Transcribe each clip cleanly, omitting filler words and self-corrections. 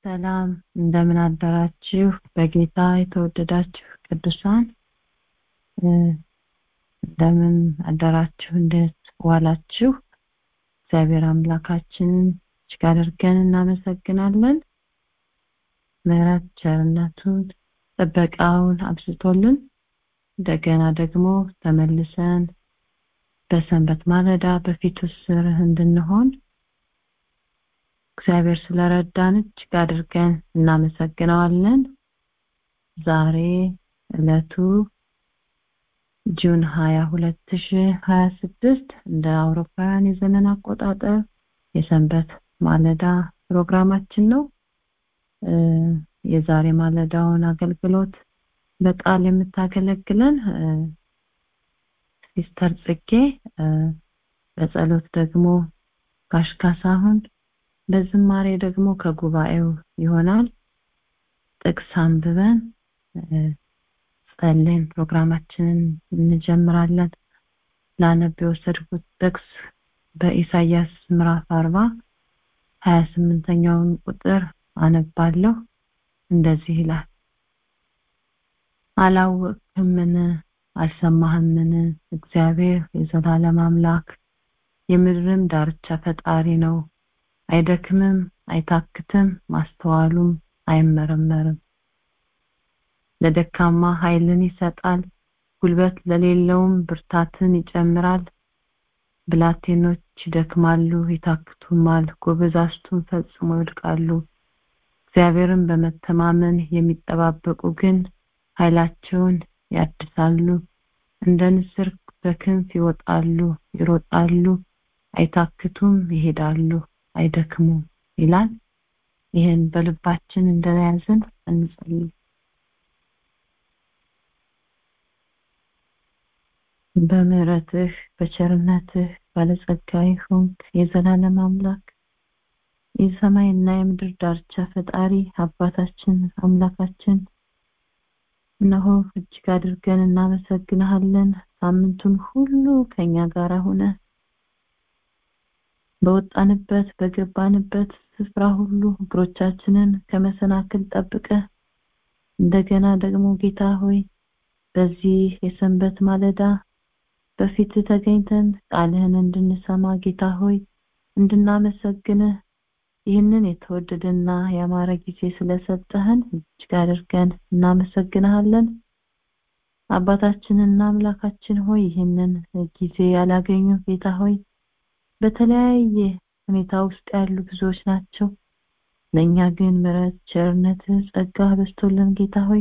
ሰላም እንደምን አደራችሁ በጌታ የተወደዳችሁ ቅዱሳን እንደምን አደራችሁ እንዴት ዋላችሁ እግዚአብሔር አምላካችንን እጅግ አድርገን እናመሰግናለን ምሕረት ቸርነቱን ጥበቃውን አብዝቶልን እንደገና ደግሞ ተመልሰን በሰንበት ማለዳ በፊቱ ስር እንድንሆን እግዚአብሔር ስለረዳን እጅግ አድርገን እናመሰግናለን ዛሬ ዕለቱ ጁን 20 2026 እንደ አውሮፓውያን የዘመን አቆጣጠር የሰንበት ማለዳ ፕሮግራማችን ነው የዛሬ ማለዳውን አገልግሎት በቃል የምታገለግለን ሲስተር ጽጌ በጸሎት ደግሞ ጋሽካሳሁን በዝማሬ ደግሞ ከጉባኤው ይሆናል ጥቅስ አንብበን ጸልየን ፕሮግራማችንን እንጀምራለን ላነብ የወሰድኩት ጥቅስ በኢሳይያስ ምዕራፍ 40 28ኛውን ቁጥር አነባለሁ እንደዚህ ይላል አላወቅህምን አልሰማህምን እግዚአብሔር የዘላለም አምላክ የምድርም ዳርቻ ፈጣሪ ነው አይደክምም አይታክትም ማስተዋሉም አይመረመርም ለደካማ ኃይልን ይሰጣል ጉልበት ለሌለውም ብርታትን ይጨምራል ብላቴኖች ይደክማሉ ይታክቱማል ጎበዛዝቱም ፈጽሞ ይወድቃሉ እግዚአብሔርን በመተማመን የሚጠባበቁ ግን ኃይላቸውን ያድሳሉ እንደ ንስር በክንፍ ይሮጣሉ አይታክቱም ይሄዳሉ አይደክሙም ይላል ይሄን በልባችን እንደያዝን እንጸልይ በምህረትህ በቸርነትህ ባለጸጋ ይሁንክ የዘላለም አምላክ የሰማይና የምድር ዳርቻ ፈጣሪ አባታችን አምላካችን እነሆ እጅግ አድርገን እናመሰግንሃለን ሳምንቱን ሁሉ ከኛ ጋር ሆነ በወጣንበት በገባንበት ስፍራ ሁሉ እግሮቻችንን ከመሰናክል ጠብቀ እንደገና ደግሞ ጌታ ሆይ በዚህ የሰንበት ማለዳ በፊት ተገኝተን ቃልህን እንድንሰማ ጌታ ሆይ እንድናመሰግንህ ይህንን የተወደደና ያማረ ጊዜ ስለሰጠህን እጅግ አድርገን እናመሰግንሃለን አባታችንና አምላካችን ሆይ ይህንን ጊዜ ያላገኙ ጌታ ሆይ በተለያየ ሁኔታ ውስጥ ያሉ ብዙዎች ናቸው ለኛ ግን ምሕረት ቸርነት ጸጋ በስቶልን ጌታ ሆይ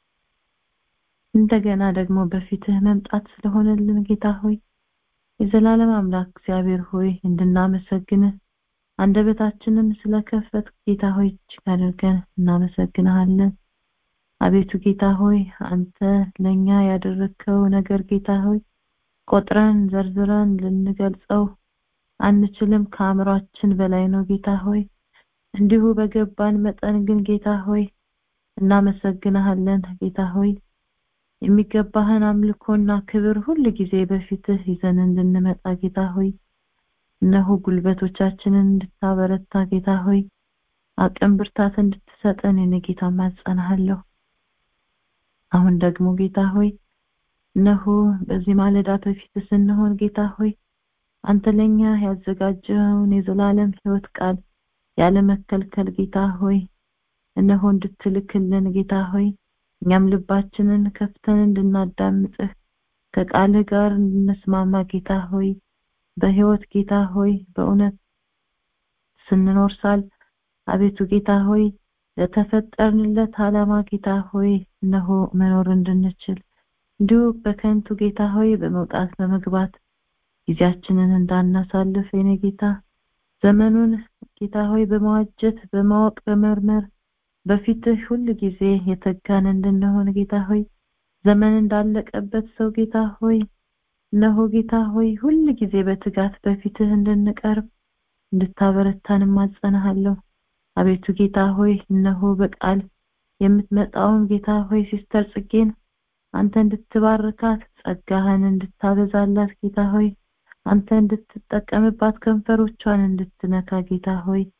እንደገና ደግሞ በፊትህ መምጣት ስለሆነልን ጌታ ሆይ የዘላለም አምላክ እግዚአብሔር ሆይ እንድናመሰግንህ አንደበታችንን ስለከፈት ጌታ ሆይ እጅግ አድርገን እናመሰግንሃለን አቤቱ ጌታ ሆይ አንተ ለኛ ያደረከው ነገር ጌታ ሆይ ቆጥረን ዘርዝረን ልንገልጸው አንችልም ከአእምሯችን በላይ ነው ጌታ ሆይ እንዲሁ በገባን መጠን ግን ጌታ ሆይ እናመሰግንሃለን ጌታ ሆይ የሚገባህን አምልኮና ክብር ሁሉ ጊዜ በፊትህ ይዘን እንድንመጣ ጌታ ሆይ እነሆ ጉልበቶቻችንን እንድታበረታ ጌታ ሆይ አቅም ብርታት እንድትሰጠን የኔ ጌታ ማጸናሃለሁ አሁን ደግሞ ጌታ ሆይ እነሆ በዚህ ማለዳ በፊት ስንሆን ጌታ ሆይ አንተ ለኛ ያዘጋጀውን የዘላለም ሕይወት ቃል ያለ መከልከል ጌታ ሆይ እነሆ እንድትልክልን ጌታ ሆይ እኛም ልባችንን ከፍተን እንድናዳምጥህ ከቃልህ ጋር እንድንስማማ ጌታ ሆይ በሕይወት ጌታ ሆይ በእውነት ስንኖር ሳል አቤቱ ጌታ ሆይ ለተፈጠርንለት ዓላማ ጌታ ሆይ እነሆ መኖር እንድንችል እንዲሁ በከንቱ ጌታ ሆይ በመውጣት በመግባት ጊዜያችንን እንዳናሳልፍ የኔ ጌታ ዘመኑን ጌታ ሆይ በመዋጀት በማወቅ በመርመር በፊትህ ሁሉ ጊዜ የተጋን እንድንሆን ጌታ ሆይ ዘመን እንዳለቀበት ሰው ጌታ ሆይ እነሆ ጌታ ሆይ ሁሉ ጊዜ በትጋት በፊትህ እንድንቀርብ እንድታበረታን ማጸናሃለሁ አቤቱ ጌታ ሆይ እነሆ በቃል የምትመጣውን ጌታ ሆይ ሲስተር ጽጌን አንተ እንድትባርካት ጸጋህን እንድታበዛላት ጌታ ሆይ አንተ እንድትጠቀምባት ከንፈሮቿን እንድትነካ ጌታ ሆይ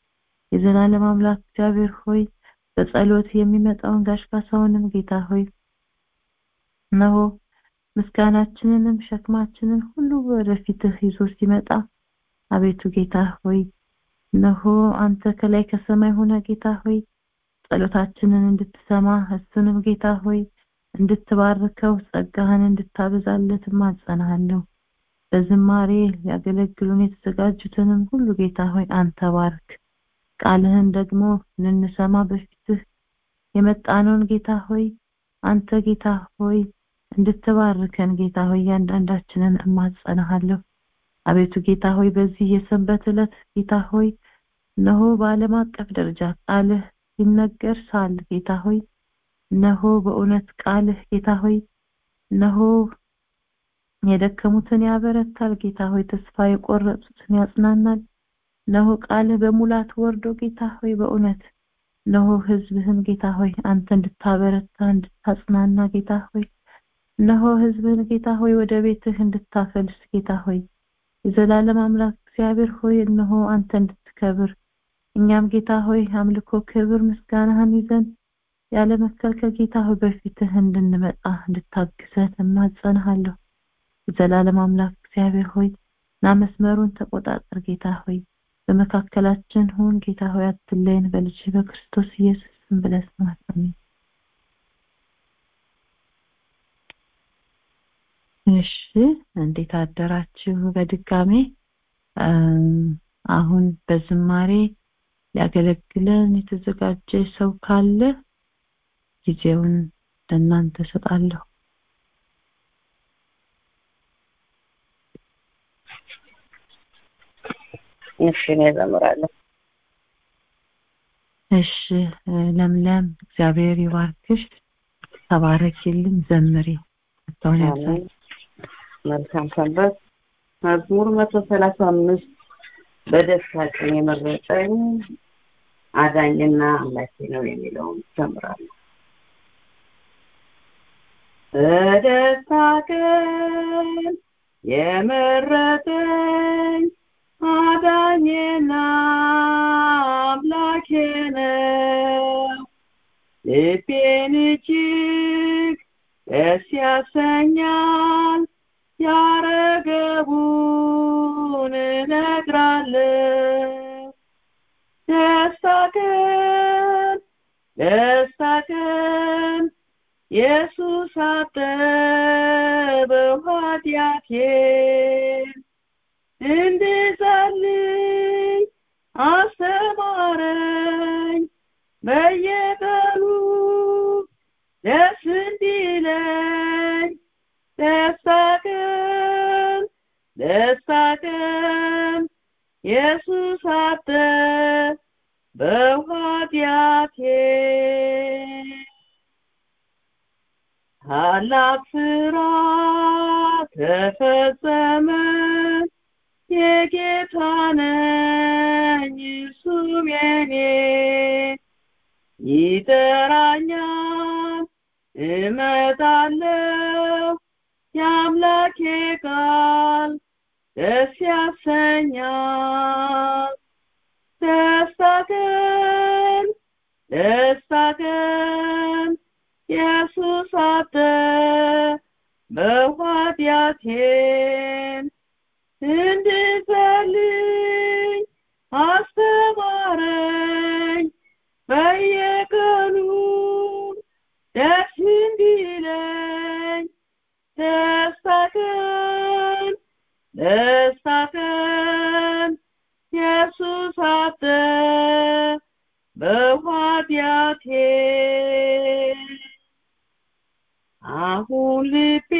የዘላለም አምላክ እግዚአብሔር ሆይ በጸሎት የሚመጣውን ጋሽ ካሳውንም ጌታ ሆይ እነሆ ምስጋናችንንም ሸክማችንን ሁሉ ወደፊትህ ይዞ ሲመጣ አቤቱ ጌታ ሆይ እነሆ አንተ ከላይ ከሰማይ ሆነ ጌታ ሆይ ጸሎታችንን እንድትሰማ እሱንም ጌታ ሆይ እንድትባርከው ጸጋህን እንድታበዛለት ማጸናሃለሁ። በዝማሬ ያገለግሉን የተዘጋጁትንም ሁሉ ጌታ ሆይ አንተ ባርክ። ቃልህን ደግሞ ልንሰማ በፊትህ የመጣነውን ጌታ ሆይ አንተ ጌታ ሆይ እንድትባርከን ጌታ ሆይ ያንዳንዳችንን ማጸናሃለሁ። አቤቱ ጌታ ሆይ በዚህ የሰንበት ዕለት ጌታ ሆይ እነሆ በዓለም አቀፍ ደረጃ ቃልህ ሲነገር ሳል ጌታ ሆይ እነሆ በእውነት ቃልህ ጌታ ሆይ እነሆ የደከሙትን ያበረታል ጌታ ሆይ ተስፋ የቆረጡትን ያጽናናል። እነሆ ቃልህ በሙላት ወርዶ ጌታ ሆይ በእውነት እነሆ ህዝብህን ጌታ ሆይ አንተ እንድታበረታ እንድታጽናና ጌታ ሆይ እነሆ ህዝብህን ጌታ ሆይ ወደ ቤትህ እንድታፈልስ ጌታ ሆይ የዘላለም አምላክ እግዚአብሔር ሆይ እነሆ አንተ እንድትከብር እኛም ጌታ ሆይ አምልኮ ክብር ምስጋናህን ይዘን ያለ መከልከል ጌታ ሆይ በፊትህ እንድንመጣ እንድታግዘን እማጸንሃለሁ። የዘላለም አምላክ እግዚአብሔር ሆይ ና መስመሩን ተቆጣጠር ጌታ ሆይ በመካከላችን ሁን ጌታ ሆይ አትለየን በልጅ በክርስቶስ ኢየሱስ ስም ብለህ አሜን። እሺ እንዴት አደራችሁ? በድጋሜ አሁን በዝማሬ ሊያገለግለን የተዘጋጀ ሰው ካለ ጊዜውን ለእናንተ ሰጣለሁ። እሺ ነው ዘምራለሁ። እሺ ለምለም እግዚአብሔር ይባርክሽ። ተባረክልኝ ዘምሪ። አሜን። መልካም ሰንበት። መዝሙር 135 በደስታ ቀን የመረጠኝ አዳኝና አምላኬ ነው የሚለውን ዘምራለሁ። በደስታ ቀን የመረጠኝ አዳኝና አምላኬ ነው ልቤን እጅግ ደስ ያሰኛል ያረገቡን እነግራለሁ። ደስታ ቀን ኢየሱስ አጠበው ኃጢአቴን እንድጸልይ አስተማረኝ በየቀኑ ደስ እንዲለኝ። ደስታ ቀን ኢየሱስ አጠበው ኃጢአቴን ታላቅ ሥራ ተፈጸመ የጌታ ነኝ እርሱም የኔ ይጠራኛል እመጣለሁ የአምላኬ ቃል ደስ ያሰኛል። ደስታ ቀን ኢየሱስ አጠበው ኃጢአቴን እንድጸልይ አስተማረኝ በየቀኑ ደስ እንዲለኝ። ደስታ ቀን ኢየሱስ አጠበው ኃጢአቴን አሁን ልቤ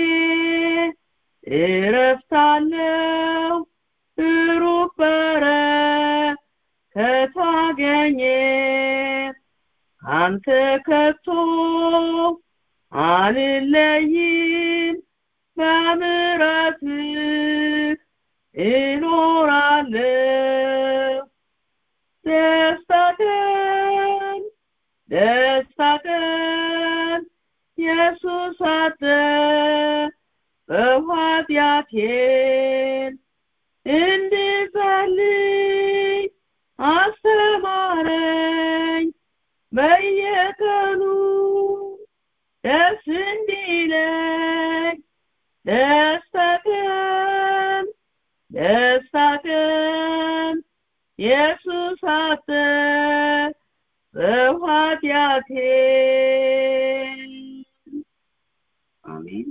እረፍት አለው ብሩክ በረከት አገኘ አንተ ከቶ አልለይም በምሕረትህ እኖራለሁ። ደስታ ቀን ኢየሱስ አጠበው ኃጢአቴን እንድጸልይ አስተማረኝ ማረኝ በየቀኑ ደስ እንዲለኝ ደስታቀን ኢየሱስ አንተ በኃጢአቴ አሜን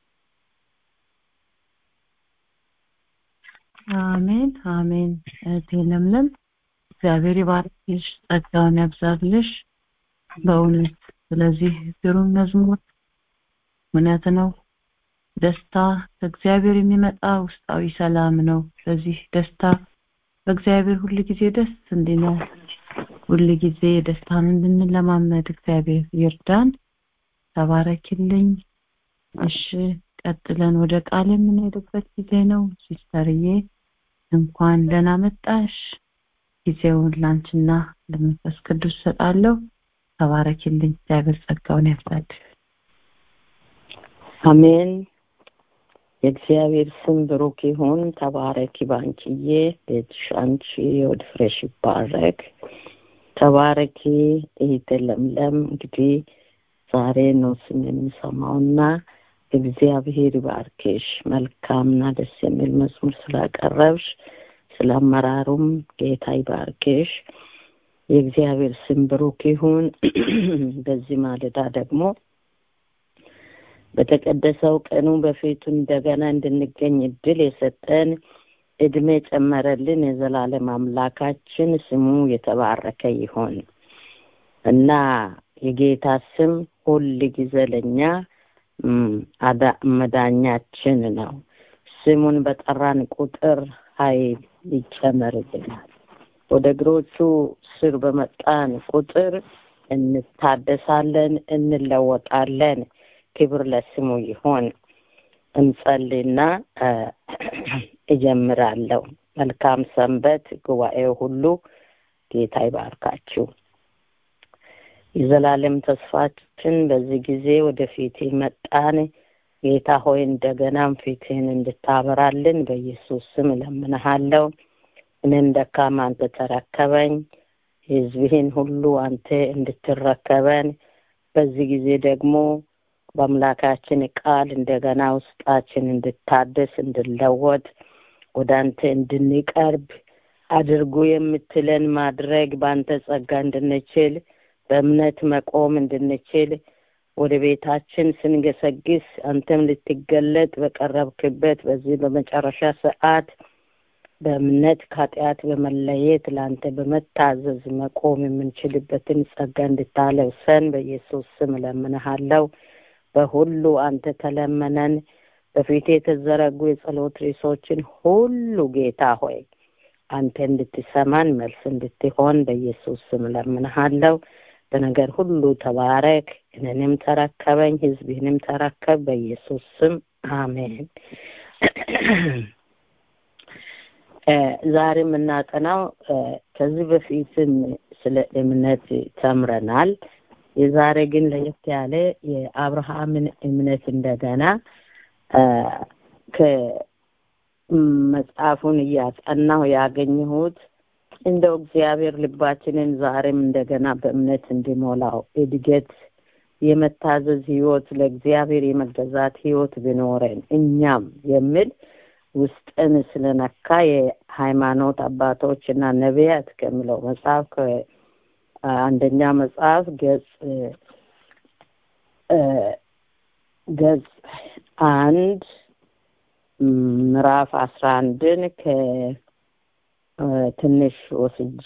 አሜን አሜን። እህቴ ለምለም እግዚአብሔር ይባርክሽ፣ ጸጋውን ያብዛልሽ። በእውነት ስለዚህ ግሩም መዝሙር እውነት ነው። ደስታ ከእግዚአብሔር የሚመጣ ውስጣዊ ሰላም ነው። ስለዚህ ደስታ በእግዚአብሔር ሁሉ ጊዜ ደስ እንዲለን ሁሉ ጊዜ ደስታን እንድንለማመድ እግዚአብሔር ይርዳን። ተባረክልኝ። እሺ ቀጥለን ወደ ቃል የምንሄድበት ጊዜ ነው። ሲስተርዬ እንኳን ደህና መጣሽ። ጊዜውን ላንቺና ለመንፈስ ቅዱስ ሰጣለሁ። ተባረክልኝ። እግዚአብሔር ጸጋውን ያብዛልሽ። አሜን። የእግዚአብሔር ስም ብሩክ ይሁን። ተባረኪ ባንቺዬ፣ ቤትሽ አንቺ ወድፍረሽ ይባረክ። ተባረኪ እህቴ ለምለም። እንግዲህ ዛሬ ነው ስም የምሰማውና እግዚአብሔር ይባርክሽ። መልካምና ደስ የሚል መዝሙር ስላቀረብሽ ስለአመራሩም ጌታ ይባርክሽ። የእግዚአብሔር ስም ብሩክ ይሁን። በዚህ ማለዳ ደግሞ በተቀደሰው ቀኑ በፊቱ እንደገና እንድንገኝ እድል የሰጠን እድሜ ጨመረልን የዘላለም አምላካችን ስሙ የተባረከ ይሁን እና የጌታ ስም ሁሉ ጊዜ ለኛ መዳኛችን ነው። ስሙን በጠራን ቁጥር ኃይል ይጨመርልናል። ወደ እግሮቹ ስር በመጣን ቁጥር እንታደሳለን፣ እንለወጣለን። ክብር ለስሙ ይሁን። እንጸልይና እጀምራለሁ። መልካም ሰንበት ጉባኤው ሁሉ። ጌታ ይባርካችሁ። የዘላለም ተስፋችን በዚህ ጊዜ ወደፊት መጣን። ጌታ ሆይ እንደገናም ፊትህን እንድታበራልን በኢየሱስ ስም እለምንሃለሁ። እኔን ደካማ አንተ ተረከበኝ፣ ሕዝብህን ሁሉ አንተ እንድትረከበን በዚህ ጊዜ ደግሞ በአምላካችን ቃል እንደገና ውስጣችን እንድታደስ እንድለወጥ ወደ አንተ እንድንቀርብ አድርጉ የምትለን ማድረግ በአንተ ጸጋ እንድንችል በእምነት መቆም እንድንችል ወደ ቤታችን ስንገሰግስ አንተም ልትገለጥ በቀረብክበት በዚህ በመጨረሻ ሰዓት በእምነት ከኃጢአት በመለየት ለአንተ በመታዘዝ መቆም የምንችልበትን ጸጋ እንድታለብሰን በኢየሱስ ስም እለምንሃለሁ። በሁሉ አንተ ተለመነን። በፊት የተዘረጉ የጸሎት ርዕሶችን ሁሉ ጌታ ሆይ አንተ እንድትሰማን መልስ እንድትሆን በኢየሱስ ስም እለምንሃለሁ። በነገር ሁሉ ተባረክ። እኔንም ተረከበኝ፣ ሕዝብህንም ተረከብ በኢየሱስ ስም አሜን። ዛሬ የምናጠናው ከዚህ በፊትም ስለ እምነት ተምረናል። የዛሬ ግን ለየት ያለ የአብርሃምን እምነት እንደገና ከመጽሐፉን እያጠናሁ ያገኘሁት እንደው እግዚአብሔር ልባችንን ዛሬም እንደገና በእምነት እንዲሞላው እድገት፣ የመታዘዝ ህይወት፣ ለእግዚአብሔር የመገዛት ህይወት ቢኖረን እኛም የሚል ውስጥን ስለነካ የሃይማኖት አባቶችና ነቢያት ከሚለው መጽሐፍ ከአንደኛ መጽሐፍ ገጽ 1 ምዕራፍ 11ን ከትንሽ ወስጄ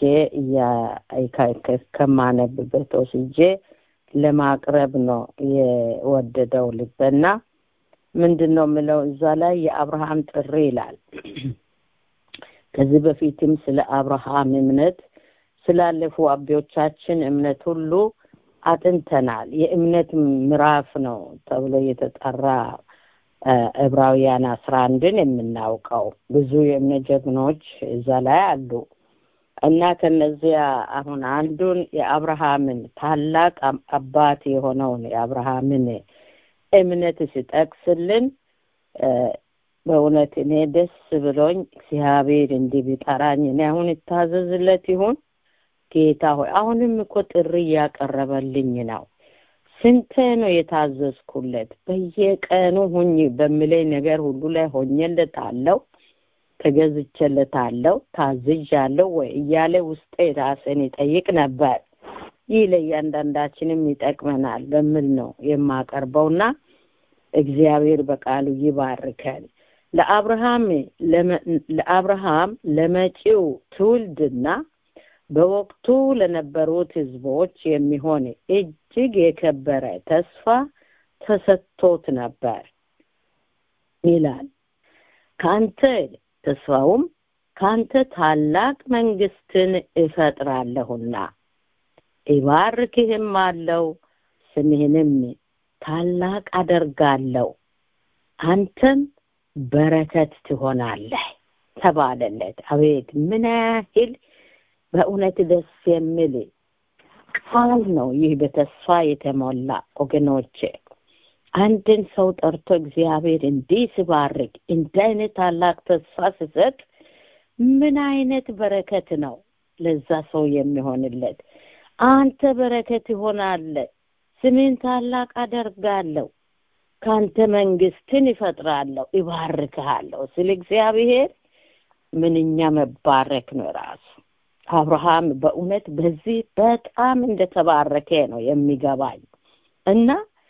ከማነብበት ወስጄ ለማቅረብ ነው የወደደው ልበና ምንድነው የምለው እዛ ላይ የአብርሃም ጥሪ ይላል። ከዚህ በፊትም ስለ አብርሃም እምነት ስላለፉ አባቶቻችን እምነት ሁሉ አጥንተናል። የእምነት ምዕራፍ ነው ተብሎ የተጠራ ዕብራውያን 11ን የምናውቀው ብዙ የእምነት ጀግኖች እዛ ላይ አሉ እና ከነዚያ አሁን አንዱን የአብርሃምን ታላቅ አባት የሆነውን የአብርሃምን እምነት ሲጠቅስልን በእውነት እኔ ደስ ብሎኝ እግዚአብሔር እንዲህ ቢጠራኝ እኔ አሁን እታዘዝለት ይሁን ጌታ ሆይ አሁንም እኮ ጥሪ ያቀረበልኝ ነው። ስንቴ ነው የታዘዝኩለት? በየቀኑ ሁኝ በሚለኝ ነገር ሁሉ ላይ ሆኜለታለሁ፣ ተገዝቼለታለሁ፣ ታዝዣለሁ ወይ እያለ ውስጤ ራሴን ይጠይቅ ነበር። ይህ ለእያንዳንዳችንም ይጠቅመናል በሚል ነው የማቀርበውና እግዚአብሔር በቃሉ ይባርከን። ለአብርሃም ለመጪው ትውልድና በወቅቱ ለነበሩት ህዝቦች የሚሆን እጅግ የከበረ ተስፋ ተሰጥቶት ነበር ይላል። ተስፋውም ካንተ ታላቅ መንግስትን እፈጥራለሁና እባርክህም አለው፣ ስምህንም ታላቅ አደርጋለሁ፣ አንተም በረከት ትሆናለህ ተባለለት። አቤት ምን ያህል በእውነት ደስ የሚል ቃል ነው ይህ! በተስፋ የተሞላ ወገኖቼ፣ አንድን ሰው ጠርቶ እግዚአብሔር እንዲህ ሲባርክ እንዲህ አይነት ታላቅ ተስፋ ሲሰጥ ምን አይነት በረከት ነው ለዛ ሰው የሚሆንለት? አንተ በረከት ይሆናለህ፣ ስሜን ታላቅ አደርጋለሁ፣ ካንተ መንግስትን እፈጥራለሁ፣ እባርክሃለሁ ስለ እግዚአብሔር ምንኛ መባረክ ነው ራሱ። አብርሃም በእውነት በዚህ በጣም እንደተባረከ ነው የሚገባኝ እና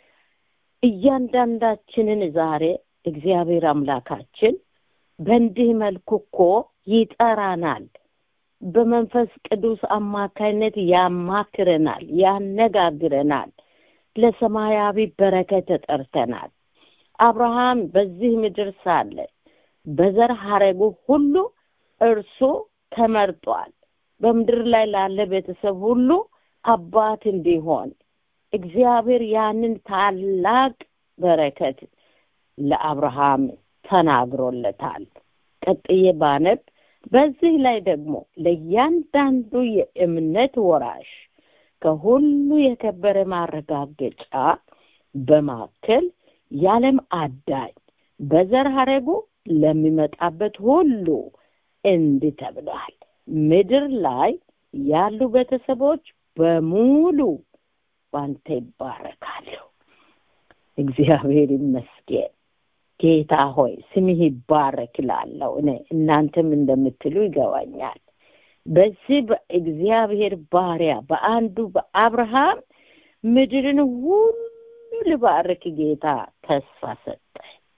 እያንዳንዳችንን ዛሬ እግዚአብሔር አምላካችን በእንዲህ መልኩ እኮ ይጠራናል። በመንፈስ ቅዱስ አማካይነት ያማክረናል፣ ያነጋግረናል። ለሰማያዊ በረከት ተጠርተናል። አብርሃም በዚህ ምድር ሳለ በዘር ሐረጉ ሁሉ እርሱ ተመርጧል። በምድር ላይ ላለ ቤተሰብ ሁሉ አባት እንዲሆን እግዚአብሔር ያንን ታላቅ በረከት ለአብርሃም ተናግሮለታል። ቀጥዬ ባነብ በዚህ ላይ ደግሞ ለእያንዳንዱ የእምነት ወራሽ ከሁሉ የከበረ ማረጋገጫ በማከል ያለም አዳኝ በዘር ሐረጉ ለሚመጣበት ሁሉ እንዲህ ተብሏል። ምድር ላይ ያሉ ቤተሰቦች በሙሉ ባንተ ይባረካሉ። እግዚአብሔር ይመስገን። ጌታ ሆይ ስምህ ይባረክ እላለሁ። እናንተም እንደምትሉ ይገባኛል። በዚህ በእግዚአብሔር ባሪያ በአንዱ በአብርሃም ምድርን ሁሉ ልባርክ ጌታ ተስፋ ሰጠ።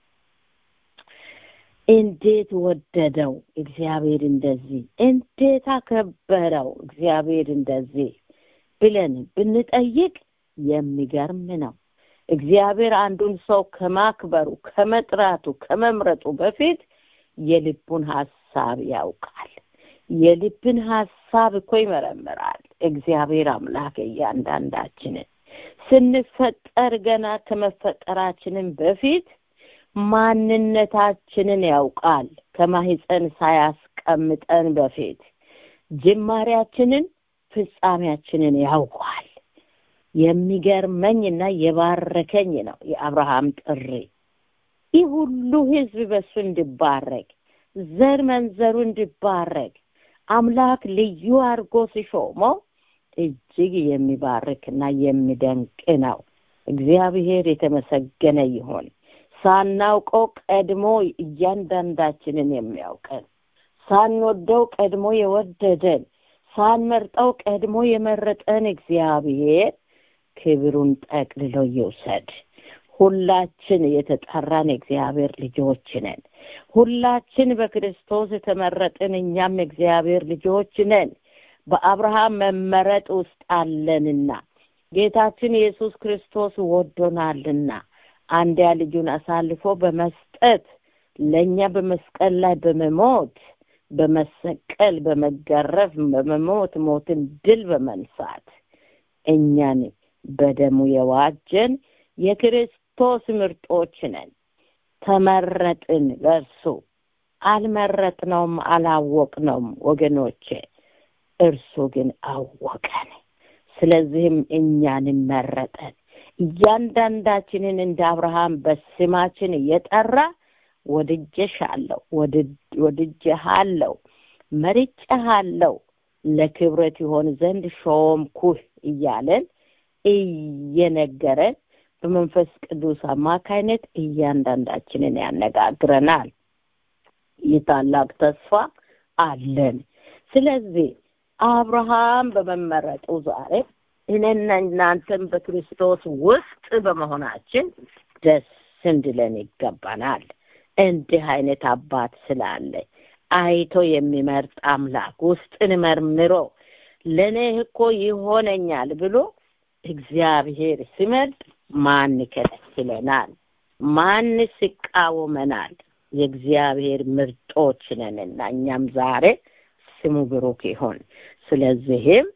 እንዴት ወደደው እግዚአብሔር እንደዚህ! እንዴት አከበረው እግዚአብሔር እንደዚህ ብለን ብንጠይቅ የሚገርም ነው። እግዚአብሔር አንዱን ሰው ከማክበሩ ከመጥራቱ ከመምረጡ በፊት የልቡን ሐሳብ ያውቃል። የልብን ሐሳብ እኮ ይመረምራል እግዚአብሔር አምላክ። እያንዳንዳችንን ስንፈጠር ገና ከመፈጠራችንን በፊት ማንነታችንን ያውቃል። ከማህፀን ሳያስቀምጠን በፊት ጅማሬያችንን ፍጻሜያችንን ያውቃል። የሚገርመኝና የባረከኝ ነው የአብርሃም ጥሪ። ይህ ሁሉ ህዝብ በሱ እንዲባረክ፣ ዘር መንዘሩ እንዲባረክ አምላክ ልዩ አድርጎ ሲሾመው እጅግ የሚባርክና የሚደንቅ ነው። እግዚአብሔር የተመሰገነ ይሁን። ሳናውቀው ቀድሞ እያንዳንዳችንን የሚያውቀን፣ ሳንወደው ቀድሞ የወደደን፣ ሳንመርጠው ቀድሞ የመረጠን እግዚአብሔር ክብሩን ጠቅልሎ ይውሰድ። ሁላችን የተጠራን እግዚአብሔር ልጆች ነን። ሁላችን በክርስቶስ የተመረጥን እኛም እግዚአብሔር ልጆች ነን። በአብርሃም መመረጥ ውስጥ አለንና ጌታችን ኢየሱስ ክርስቶስ ወዶናልና አንድያ ልጁን አሳልፎ በመስጠት ለኛ በመስቀል ላይ በመሞት በመሰቀል በመገረፍ በመሞት ሞትን ድል በመንሳት እኛን በደሙ የዋጀን የክርስቶስ ምርጦች ነን። ተመረጥን በእርሱ። አልመረጥነውም፣ አላወቅነውም ወገኖቼ፣ እርሱ ግን አወቀን። ስለዚህም እኛን መረጠን። እያንዳንዳችንን እንደ አብርሃም በስማችን እየጠራ ወድጄሻለሁ፣ ወድጄሃለሁ፣ መርጬሃለሁ ለክብረት ይሆን ዘንድ ሾምኩህ እያለን እየነገረን በመንፈስ ቅዱስ አማካይነት እያንዳንዳችንን ያነጋግረናል። የታላቅ ተስፋ አለን። ስለዚህ አብርሃም በመመረጡ ዛሬ እኔና እናንተም በክርስቶስ ውስጥ በመሆናችን ደስ እንዲለን ይገባናል። እንዲህ አይነት አባት ስላለ አይቶ የሚመርጥ አምላክ ውስጥን መርምሮ ለኔ እኮ ይሆነኛል ብሎ እግዚአብሔር ሲመርጥ ማን ይከለክለናል? ማንስ ይቃወመናል? የእግዚአብሔር ምርጦች ነንና እኛም ዛሬ ስሙ ብሩክ ይሁን። ስለዚህም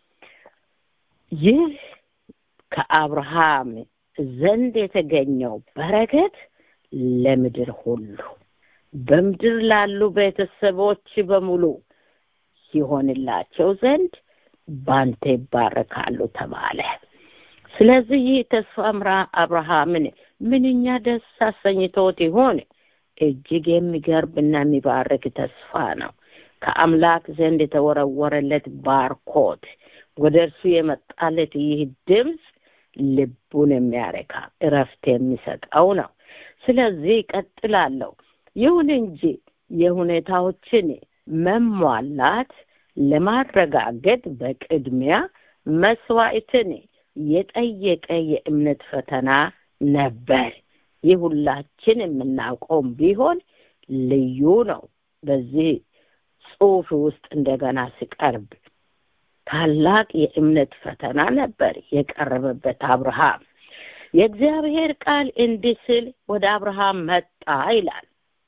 ይህ ከአብርሃም ዘንድ የተገኘው በረከት ለምድር ሁሉ በምድር ላሉ ቤተሰቦች በሙሉ ይሆንላቸው ዘንድ ባንተ ይባረካሉ ተባለ። ስለዚህ ይህ ተስፋ አብርሃምን ምንኛ ደስ አሰኝቶት ይሆን? እጅግ የሚገርምና የሚባርክ ተስፋ ነው። ከአምላክ ዘንድ የተወረወረለት ባርኮት ወደ እርሱ የመጣለት ይህ ድምፅ ልቡን የሚያረካ እረፍት የሚሰጠው ነው። ስለዚህ ቀጥላለሁ። ይሁን እንጂ የሁኔታዎችን መሟላት ለማረጋገጥ በቅድሚያ መስዋዕትን የጠየቀ የእምነት ፈተና ነበር። ይህ ሁላችን የምናውቀው ቢሆን ልዩ ነው። በዚህ ጽሑፍ ውስጥ እንደገና ሲቀርብ ታላቅ የእምነት ፈተና ነበር የቀረበበት አብርሃም። የእግዚአብሔር ቃል እንዲህ ሲል ወደ አብርሃም መጣ ይላል።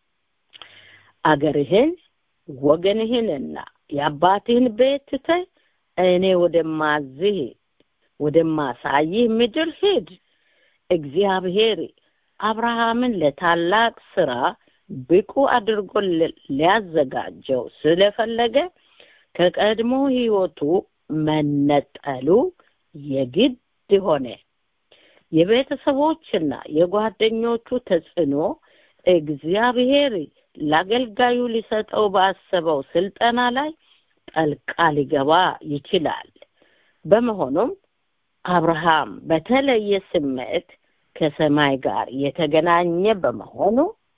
አገርህን ወገንህንና የአባትህን ቤት ትተህ እኔ ወደማሳይህ ምድር ሂድ። እግዚአብሔር አብርሃምን ለታላቅ ስራ ብቁ አድርጎ ሊያዘጋጀው ስለፈለገ ከቀድሞ ህይወቱ መነጠሉ የግድ ሆነ። የቤተሰቦችና የጓደኞቹ ተጽዕኖ እግዚአብሔር ለአገልጋዩ ሊሰጠው ባሰበው ስልጠና ላይ ጠልቃ ሊገባ ይችላል። በመሆኑም አብርሃም በተለየ ስሜት ከሰማይ ጋር የተገናኘ በመሆኑ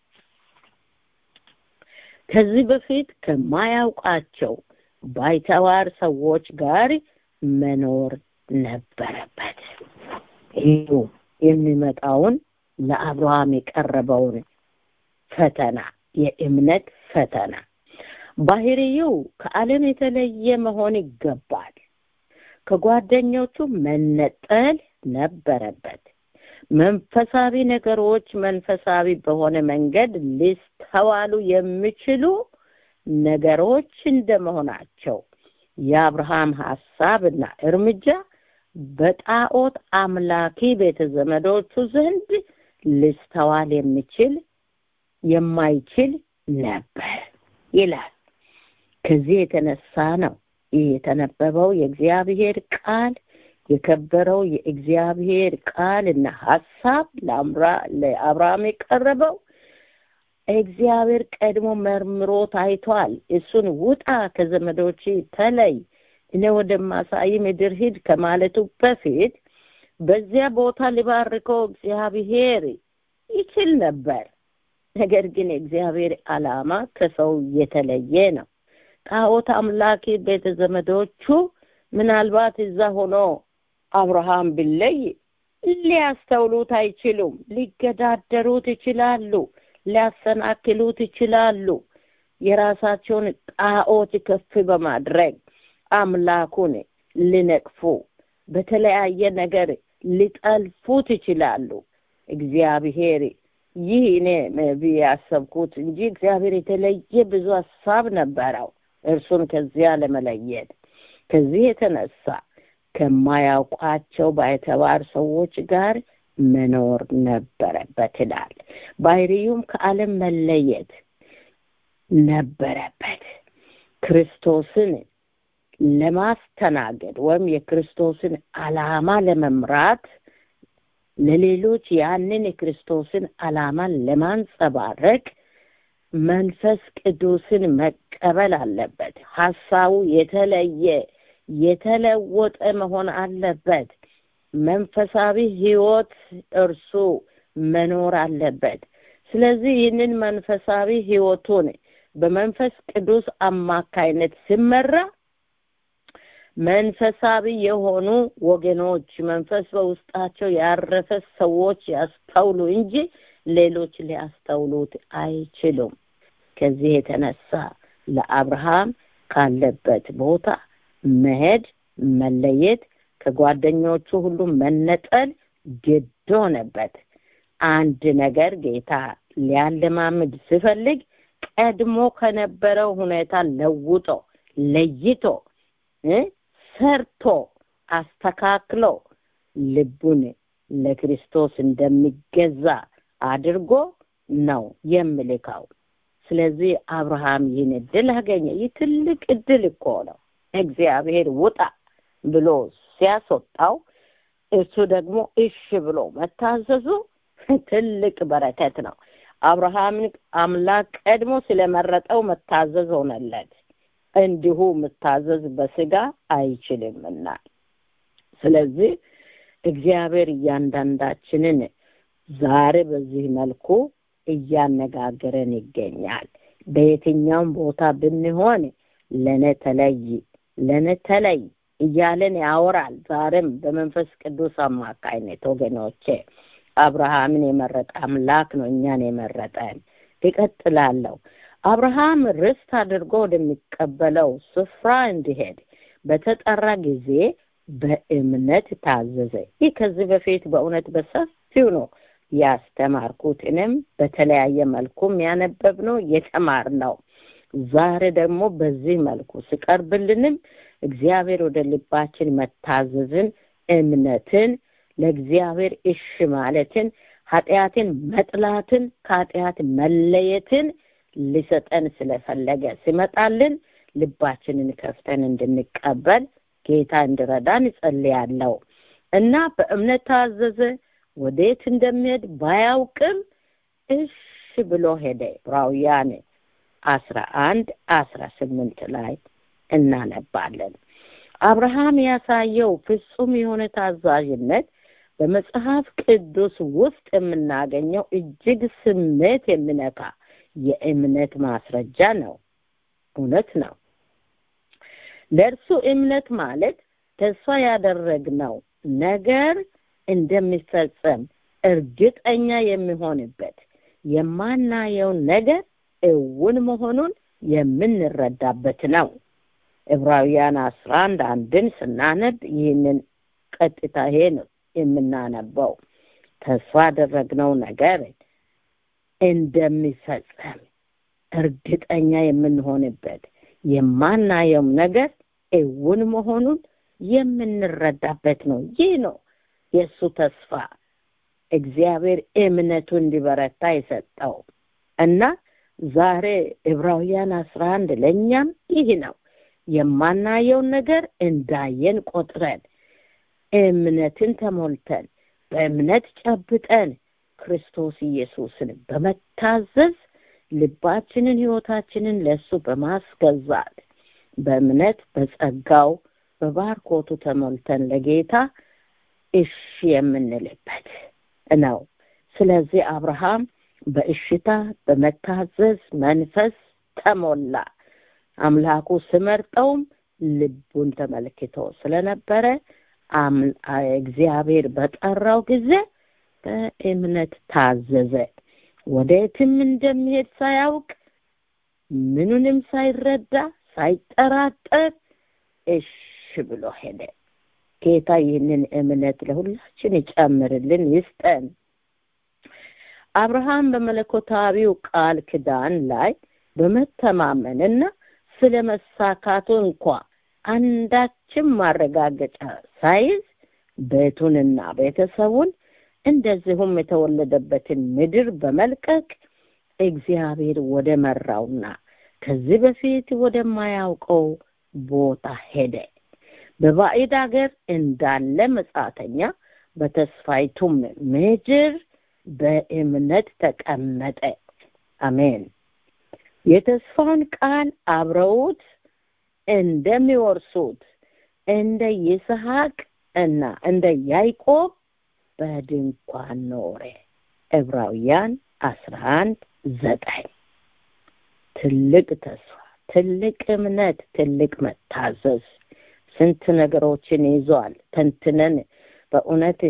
ከዚህ በፊት ከማያውቃቸው ባይተዋር ሰዎች ጋር መኖር ነበረበት። ይህ የሚመጣውን ለአብርሃም የቀረበውን ፈተና የእምነት ፈተና ባህሪው ከዓለም የተለየ መሆን ይገባል። ከጓደኞቹ መነጠል ነበረበት። መንፈሳዊ ነገሮች መንፈሳዊ በሆነ መንገድ ሊስተዋሉ የሚችሉ ነገሮች እንደመሆናቸው የአብርሃም ሐሳብና እርምጃ በጣዖት አምላኪ ቤተዘመዶቹ ዘንድ ሊስተዋል የማይችል ነበር ይላል። ከዚህ የተነሳ ነው የተነበበው የእግዚአብሔር ቃል የከበረው የእግዚአብሔር ቃልና ሐሳብ ለአብርሃም የቀረበው እግዚአብሔር ቀድሞ መርምሮ ታይቷል። እሱን ውጣ ከዘመዶች ተለይ እኔ ወደማሳይ ምድር ሂድ ከማለቱ በፊት በዚያ ቦታ ሊባርከው እግዚአብሔር ይችል ነበር። ነገር ግን እግዚአብሔር ዓላማ ከሰው የተለየ ነው። ጣዖት አምላኪ ቤተዘመዶቹ ምናልባት እዛ ሆኖ አብርሃም ቢለይ ሊያስተውሉት አይችሉም። ሊገዳደሩት ይችላሉ፣ ሊያሰናክሉት ይችላሉ። የራሳቸውን ጣዖት ከፍ በማድረግ አምላኩን ሊነቅፉ በተለያየ ነገር ሊጠልፉት ይችላሉ። እግዚአብሔር ይህ እኔ ያሰብኩት እንጂ እግዚአብሔር የተለየ ብዙ ሐሳብ ነበረው እርሱን ከዚያ ለመለየት። ከዚህ የተነሳ ከማያውቋቸው ባይተዋር ሰዎች ጋር መኖር ነበረበት ይላል። ባህሪውም ከዓለም መለየት ነበረበት። ክርስቶስን ለማስተናገድ ወይም የክርስቶስን ዓላማ ለመምራት ለሌሎች ያንን የክርስቶስን ዓላማ ለማንጸባረቅ መንፈስ ቅዱስን መቀበል አለበት። ሐሳቡ የተለወጠ መሆን አለበት። መንፈሳዊ ሕይወት እርሱ መኖር አለበት። ስለዚህ ይህንን መንፈሳዊ ሕይወቱን በመንፈስ ቅዱስ አማካይነት ሲመራ መንፈሳዊ የሆኑ ወገኖች መንፈስ በውስጣቸው ያረፈ ሰዎች ያስተውሉ እንጂ ሌሎች ሊያስተውሉት አይችሉም። ከዚህ የተነሳ ለአብርሃም ካለበት ቦታ መለየት ከጓደኞቹ ሁሉ መነጠል ግድ ሆነበት። አንድ ነገር ጌታ ሊያለማምድ ሲፈልግ ቀድሞ ከነበረው ሁኔታ ለይቶ ሰርቶ አስተካክሎ ልቡን ለክርስቶስ እንደሚገዛ አድርጎ ነው የሚልከው። ስለዚህ አብርሃም ይህን እድል አገኘ። ይህ ትልቅ እድል እኮ ነው። እግዚአብሔር ውጣ ብሎ ሲያስወጣው እሱ ደግሞ እሺ ብሎ መታዘዙ ትልቅ በረከት ነው። አብርሃምን አምላክ ቀድሞ ስለመረጠው መታዘዝ ሆነለት። እንዲሁ መታዘዝ በስጋ አይችልምና። ስለዚህ እግዚአብሔር እያንዳንዳችንን ዛሬ በዚህ መልኩ እያነጋገረን ይገኛል። በየትኛውም ቦታ ብንሆን ለኔ ተለይ እያለን ያወራል። ዛሬም በመንፈስ ቅዱስ አማካይነት ወገኖቼ አብርሃምን የመረጠ አምላክ ነው እኛን የመረጠን። ይቀጥላል። አብርሃም ርስት አድርጎ ወደሚቀበለው ስፍራ እንዲሄድ በተጠራ ጊዜ በእምነት ታዘዘ። ይህ ከዚህ በፊት በእውነት በሰፊው ነው ያስተማርኩት። እኔም በተለያየ መልኩም ያነበብነው የተማርነው። ዛሬ ደግሞ በዚህ መልኩ ሲቀርብልንም እግዚአብሔር ወደ ልባችን መታዘዝን፣ እምነትን፣ ለእግዚአብሔር እሺ ማለትን፣ ኃጢአትን መጥላትን፣ ከኃጢአት መለየትን ሊሰጠን ስለፈለገ ሲመጣልን ልባችንን ከፍተን እንድንቀበል ጌታ እንዲረዳን እጸልያለሁ። እና በእምነት ታዘዘ። ወዴት እንደሚሄድ ባያውቅም እሺ ብሎ ሄደ። ዕብራውያን 11:18 ላይ እናነባለን። አብርሃም ያሳየው ፍጹም የሆነ ታዛዥነት በመጽሐፍ ቅዱስ ውስጥ የምናገኘው እጅግ ስሜት የሚነካ የእምነት ማስረጃ ነው። እውነት ነው። ለእርሱ እምነት ማለት ተስፋ ያደረግነው ነገር እንደሚፈጸም እርግጠኛ የሚሆንበት፣ የማናየው ነገር እውን መሆኑን የምንረዳበት ነው። ዕብራውያን 11:1 ስናነብ ይህንን ቀጥታ ይሄ ነው የምናነበው። ተስፋ ያደረግነው ነገር እንደሚፈጸም እርግጠኛ የምንሆንበት፣ የማናየው ነገር እውን መሆኑን የምንረዳበት ነው። ይህ ነው የእሱ ተስፋ። እግዚአብሔር እምነቱ እንዲበረታ የሰጠው እና ዛሬ ዕብራውያን 11 ለእኛም ይህ ነው። የማናየውን ነገር እንዳየን ቆጥረን እምነትን ተሞልተን በእምነት ጨብጠን ክርስቶስ ኢየሱስን በመታዘዝ ልባችንን ሕይወታችንን ለሱ በማስገዛት በእምነት በጸጋው በባርኮቱ ተሞልተን ለጌታ እሺ የምንልበት ነው። ስለዚህ አብርሃም በእሽታ በመታዘዝ መንፈስ ተሞላ። አምላኩ ሲመርጠውም ልቡን ተመልክቶ ስለነበረ እግዚአብሔር በጠራው ጊዜ በእምነት ታዘዘ። ወዴትም እንደሚሄድ ሳያውቅ ምኑንም ሳይረዳ ሳይጠራጠር እሺ ብሎ ሄደ። ጌታ ይህንን እምነት ለሁላችን ይጨምርልን ይስጠን። አብርሃም በመለኮታዊው ቃል ኪዳን ላይ በመተማመንና ስለመሳካቱ እንኳን አንዳችም ማረጋገጫ ሳይዝ ቤቱንና ቤተሰቡን እንደዚሁም የተወለደበትን ምድር በመልቀቅ እግዚአብሔር ወደ መራውና ከዚህ በፊት ወደማያውቀው ቦታ ሄደ። በባዕድ ሀገር እንዳለ መጻተኛ በተስፋይቱም ምድር በእምነት ተቀመጠ። አሜን። የተስፋውን ቃል አብረውት እንደሚወርሱት እንደ ይስሐቅ እና እንደ ያዕቆብ በድንኳን ኖረ። ዕብራውያን 11:9 ትልቅ ተስፋ፣ ትልቅ እምነት፣ ትልቅ መታዘዝ ስንት ነገሮችን ይዟል። ተንትነን በእውነት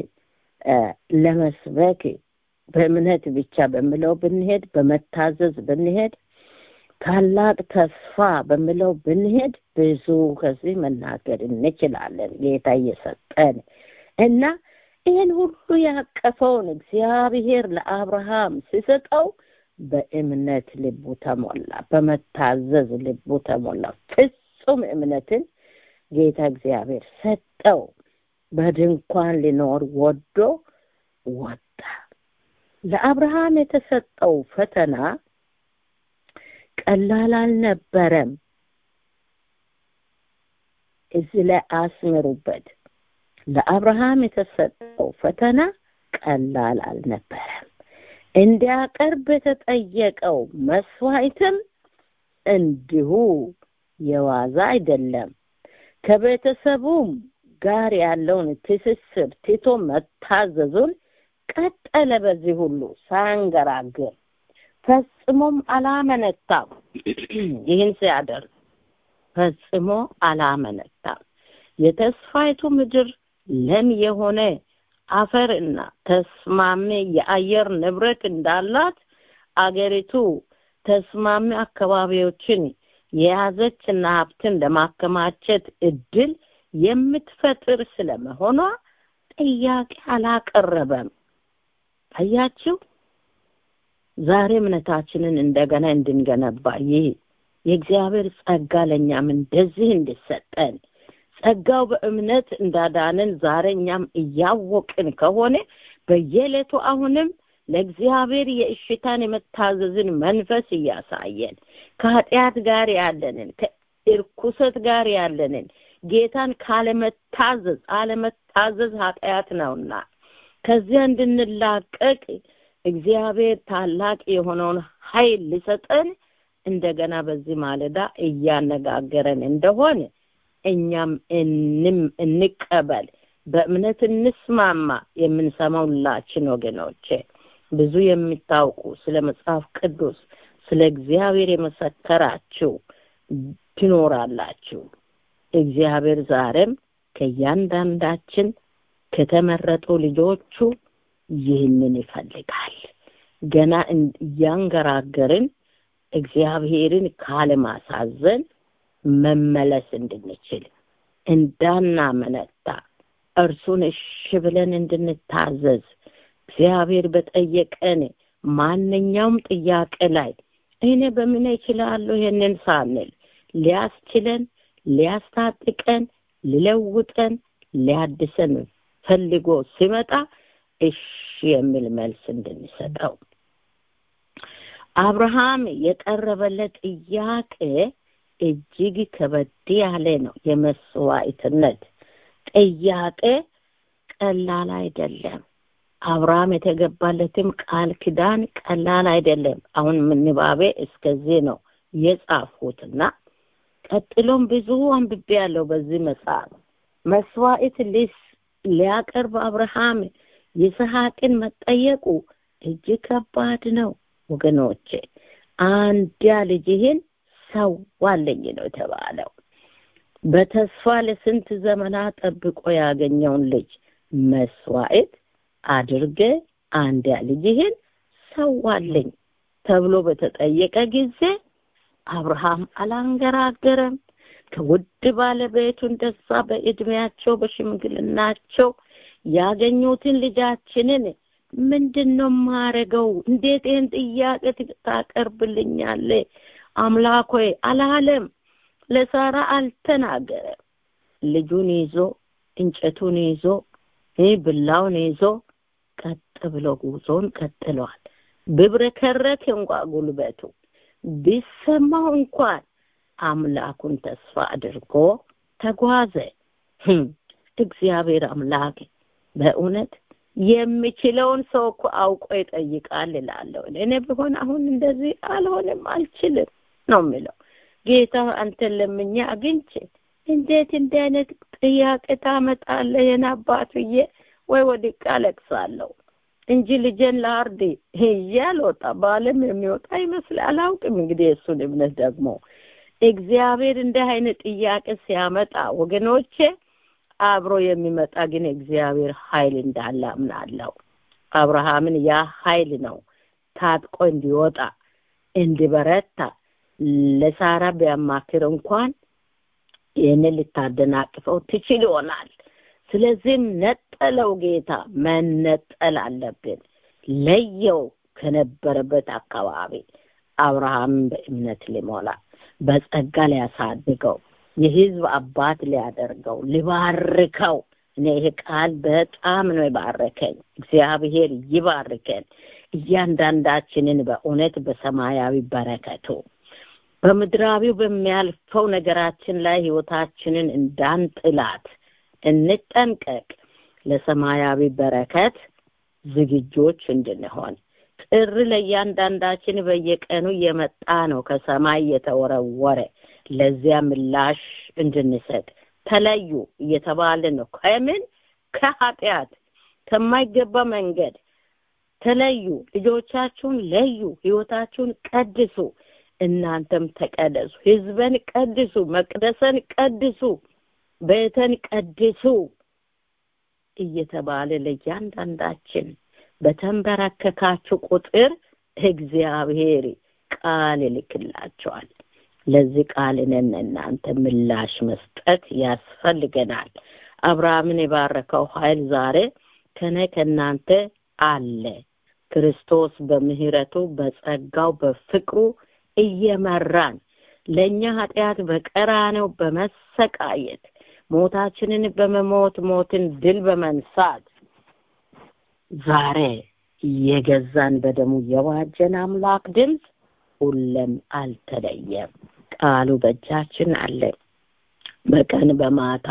ለመስበክ በእምነት ብቻ በሚለው ብንሄድ፣ በመታዘዝ ብንሄድ፣ ታላቅ ተስፋ በሚለው ብንሄድ ብዙ ከዚህ መናገር እንችላለን። ጌታ እየሰጠን እና ይህን ሁሉ ያቀፈውን እግዚአብሔር ለአብርሃም ሲሰጠው በእምነት ልቡ ተሞላ፣ በመታዘዝ ልቡ ተሞላ። ፍጹም እምነትን ጌታ እግዚአብሔር ሰጠው። በድንኳን ሊኖር ወዶ ወጣ። ለአብርሃም የተሰጠው ፈተና ቀላል አልነበረም። እዚህ ላይ አስምሩበት። ለአብርሃም የተሰጠው ፈተና ቀላል አልነበረም። እንዲያቀርብ የተጠየቀው መስዋዕትም እንዲሁ የዋዛ አይደለም። ከቤተሰቡም ጋር ያለውን ትስስር ትቶ መታዘዙን ቀጠለ። በዚህ ሁሉ ሳንገራገር ፈጽሞም አላመነታም። ይህን ሲያደርግ ፈጽሞ አላመነታም። የተስፋይቱ ምድር ለም የሆነ አፈርና ተስማሚ የአየር ንብረት እንዳላት አገሪቱ ተስማሚ አካባቢዎችን የያዘችና ሀብትን ለማከማቸት እድል የምትፈጥር ስለመሆኗ ጥያቄ አላቀረበም። አያችሁ፣ ዛሬ እምነታችንን እንደገና እንድንገነባ ይህ የእግዚአብሔር ጸጋ ለእኛም እንደዚህ እንዲሰጠን ጸጋው በእምነት እንዳዳነን ዛሬ እኛም እያወቅን ከሆነ በየዕለቱ አሁንም ለእግዚአብሔር የእሽታን የመታዘዝን መንፈስ እያሳየን ከኃጢአት ጋር ያለንን ከእርኩሰት ጋር ያለንን ጌታን አለመታዘዝ ኃጢአት ነውና ከዚያ እንድንላቀቅ እግዚአብሔር ታላቅ የሆነውን ኃይል ሊሰጠን እንደገና በዚህ ማለዳ እያነጋገረን እንደሆነ እኛም እንቀበል፣ በእምነት እንስማማ። የምንሰማው ሁላችን ወገኖቼ ብዙ የሚታውቁ ስለ መጽሐፍ ቅዱስ ስለ እግዚአብሔር የመሰከራችሁ ትኖራላችሁ። እግዚአብሔር ዛሬም ከእያንዳንዳችን ከተመረጡ ልጆቹ ይህንን ይፈልጋል። ገና እያንገራገርን እግዚአብሔርን ካለማሳዘን መመለስ እንድንችል እንዳናመነታ እርሱን እሺ ብለን እንድንታዘዝ እግዚአብሔር በጠየቀን ማንኛውም ጥያቄ ላይ እኔ በምን እችላለሁ ይሄንን ሳንል ሊያስችለን፣ ሊያስታጥቀን፣ ሊለውጠን፣ ሊያድሰን ፈልጎ ሲመጣ እሺ የሚል መልስ እንድንሰጠው አብርሃም የቀረበለት ጥያቄ እጅግ ከበድ ያለ ነው። የመስዋዕትነት ጥያቄ ቀላል አይደለም። አብርሃም የተገባለትም ቃል ኪዳን ቀላል አይደለም። አሁን ምንባቤ እስከዚህ ነው የጻፍኩትና ቀጥሎም ብዙ አንብቤያለሁ በዚህ መጽሐፍ። መስዋዕት ሊያቀርብ አብርሃም ይስሐቅን መጠየቁ እጅግ ከባድ ነው ወገኖቼ። አንድያ ልጅህን ሰዋልኝ ነው የተባለው። በተስፋ ለስንት ዘመናት ጠብቆ ያገኘውን ልጅ መስዋዕት አድርገ አንድያ ልጅህን ሰዋልኝ ተብሎ በተጠየቀ ጊዜ አብርሃም አላንገራገረም። ከውድ ባለቤቱ እንደዛ በእድሜያቸው በሽምግልናቸው ያገኙትን ልጃችንን ምንድነው ማረገው? እንዴት ይህን ጥያቄ ታቀርብልኛለህ? አምላክ ሆይ አላለም። ለሳራ አልተናገረም። ልጁን ይዞ እንጨቱን ይዞ ብላውን ይዞ ቀጥ ብሎ ጉዞን ቀጥሏል። ብብረከረክ እንኳን ጉልበቱ ቢሰማው እንኳን አምላኩን ተስፋ አድርጎ ተጓዘ። እግዚአብሔር አምላክ በእውነት የሚችለውን ሰው እኮ አውቆ ይጠይቃል እላለሁ። እኔ ቢሆን አሁን እንደዚህ አልሆንም፣ አልችልም። ነው የሚለው። ጌታ አንተን ለምኜ አግኝቼ እንዴት እንዲህ አይነት ጥያቄ ታመጣለህ የኔ አባት ብዬ ወይ ወድቄ አለቅሳለሁ እንጂ ልጄን ላርድ ያልወጣ ባለም የሚወጣ ይመስላል። አላውቅም እንግዲህ እሱን እምነት ደግሞ እግዚአብሔር እንዲህ አይነት ጥያቄ ሲያመጣ ወገኖቼ አብሮ የሚመጣ ግን እግዚአብሔር ኃይል እንዳለ አምናለሁ። አብርሃምን ያ ኃይል ነው ታጥቆ እንዲወጣ እንዲበረታ ለሳራ ቢያማክር እንኳን ይህንን ልታደናቅፈው ትችል ይሆናል። ስለዚህ ነጠለው ጌታ። መነጠል አለብን። ለየው ከነበረበት አካባቢ አብርሃምን በእምነት ሊሞላ በጸጋ ሊያሳድገው የሕዝብ አባት ሊያደርገው ሊባርከው። እኔ ይሄ ቃል በጣም ነው የባረከኝ። እግዚአብሔር ይባርከን እያንዳንዳችንን በእውነት በሰማያዊ በረከቱ በምድራዊው በሚያልፈው ነገራችን ላይ ህይወታችንን እንዳንጥላት እንጠንቀቅ። ለሰማያዊ በረከት ዝግጆች እንድንሆን ጥሪ ለእያንዳንዳችን በየቀኑ የመጣ ነው ከሰማይ የተወረወረ። ለዚያ ምላሽ እንድንሰጥ ተለዩ እየተባለ ነው። ከምን? ከኃጢአት ከማይገባ መንገድ ተለዩ። ልጆቻችሁን ለዩ። ህይወታችሁን ቀድሱ። እናንተም ተቀደሱ። ህዝብን ቀድሱ። መቅደስን ቀድሱ። ቤተን ቀድሱ እየተባለ ለእያንዳንዳችን በተንበረከካችሁ ቁጥር እግዚአብሔር ቃል ይልክላችኋል። ለዚህ ቃል እናንተ ምላሽ መስጠት ያስፈልገናል። አብርሃምን የባረከው ኃይል ዛሬ ከእናንተ አለ። ክርስቶስ በምህረቱ በጸጋው በፍቅሩ እየመራን ለኛ ኃጢአት በቀራንዮ በመሰቃየት ሞታችንን በመሞት ሞትን ድል በመንሳት ዛሬ የገዛን በደሙ የዋጀን አምላክ ድምፅ ሁሌም አልተለየም። ቃሉ በእጃችን አለ። በቀን በማታ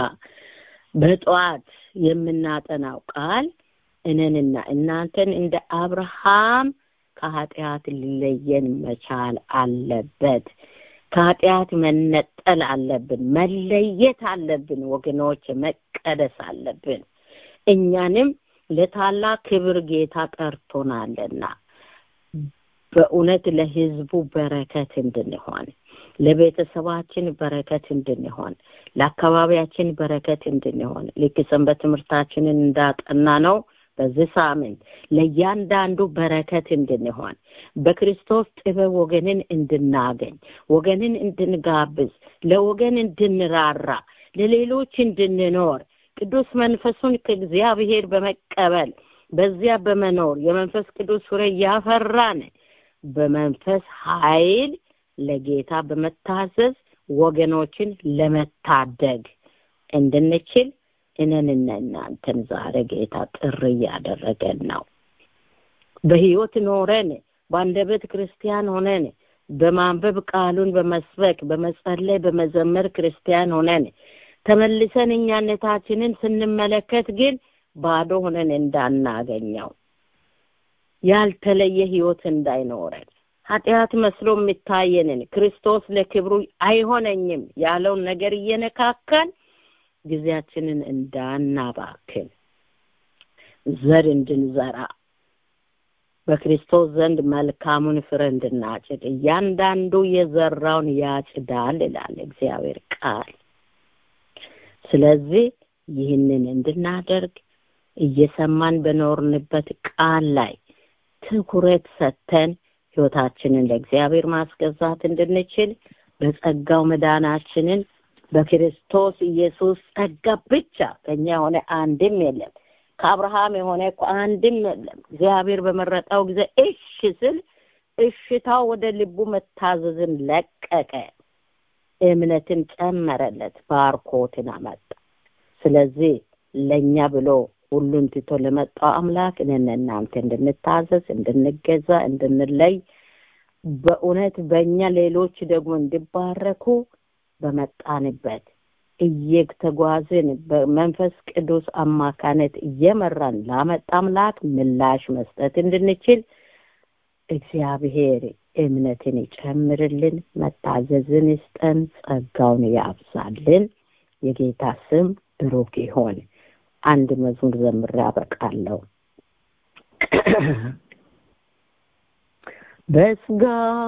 በጠዋት የምናጠናው ቃል እነንና እናንተን እንደ አብርሃም ከኃጢአት ሊለየን መቻል አለበት። ከኃጢአት መነጠል አለብን። መለየት አለብን ወገኖች። መቀደስ አለብን። እኛንም ለታላቅ ክብር ጌታ ጠርቶናልና በእውነት ለህዝቡ በረከት እንድንሆን፣ ለቤተሰባችን በረከት እንድንሆን፣ ለአካባቢያችን በረከት እንድንሆን ልክ ሰንበት ትምህርታችንን እንዳጠና ነው በዚህ ሳምንት ለእያንዳንዱ በረከት እንድንሆን በክርስቶስ ጥበብ ወገንን እንድናገኝ፣ ወገንን እንድንጋብዝ፣ ለወገን እንድንራራ፣ ለሌሎች እንድንኖር ቅዱስ መንፈሱን ከእግዚአብሔር በመቀበል በዚያ በመኖር የመንፈስ ቅዱስ ፍሬ ያፈራን በመንፈስ ኃይል ለጌታ በመታዘዝ ወገኖችን ለመታደግ እንድንችል እናንተን ዛሬ ጌታ ጥሪ ያደረገን ነው። በህይወት ኖረን በአንደበት ክርስቲያን ሆነን በማንበብ ቃሉን በመስበክ በመጸለይ በመዘመር ክርስቲያን ሆነን ተመልሰን እኛነታችንን ስንመለከት ግን ባዶ ሆነን እንዳናገኘው ያልተለየ ህይወት እንዳይኖረን ኃጢአት መስሎ የሚታየንን ክርስቶስ ለክብሩ አይሆነኝም ያለውን ነገር እየነካካን ጊዜያችንን እንዳናባክን ዘር እንድንዘራ በክርስቶስ ዘንድ መልካሙን ፍሬ እንድናጭድ እያንዳንዱ የዘራውን ያጭዳል ይላል እግዚአብሔር ቃል። ስለዚህ ይህንን እንድናደርግ እየሰማን በኖርንበት ቃል ላይ ትኩረት ሰጥተን ህይወታችንን ለእግዚአብሔር ማስገዛት እንድንችል በጸጋው መዳናችንን በክርስቶስ ኢየሱስ ጸጋ ብቻ ከኛ ሆነ አንድም የለም፣ ከአብርሃም የሆነ አንድም የለም። እግዚአብሔር በመረጠው ጊዜ እሺ ስል እሽታው ወደ ልቡ መታዘዝን ለቀቀ፣ እምነትን ጨመረለት፣ ባርኮትን አመጣ። ስለዚህ ለኛ ብሎ ሁሉን ትቶ ለመጣው አምላክ እናንተ እንድንታዘዝ፣ እንድንገዛ፣ እንድንለይ በእውነት በእኛ ሌሎች ደግሞ እንዲባረኩ በመጣንበት እየተጓዝን በመንፈስ ቅዱስ አማካነት እየመራን ላመጣ አምላክ ምላሽ መስጠት እንድንችል እግዚአብሔር እምነትን ይጨምርልን፣ መታዘዝን ይስጠን፣ ጸጋውን ያብዛልን። የጌታ ስም ብሩክ ይሁን። አንድ መዝሙር ዘምሬ አበቃለሁ። በስጋ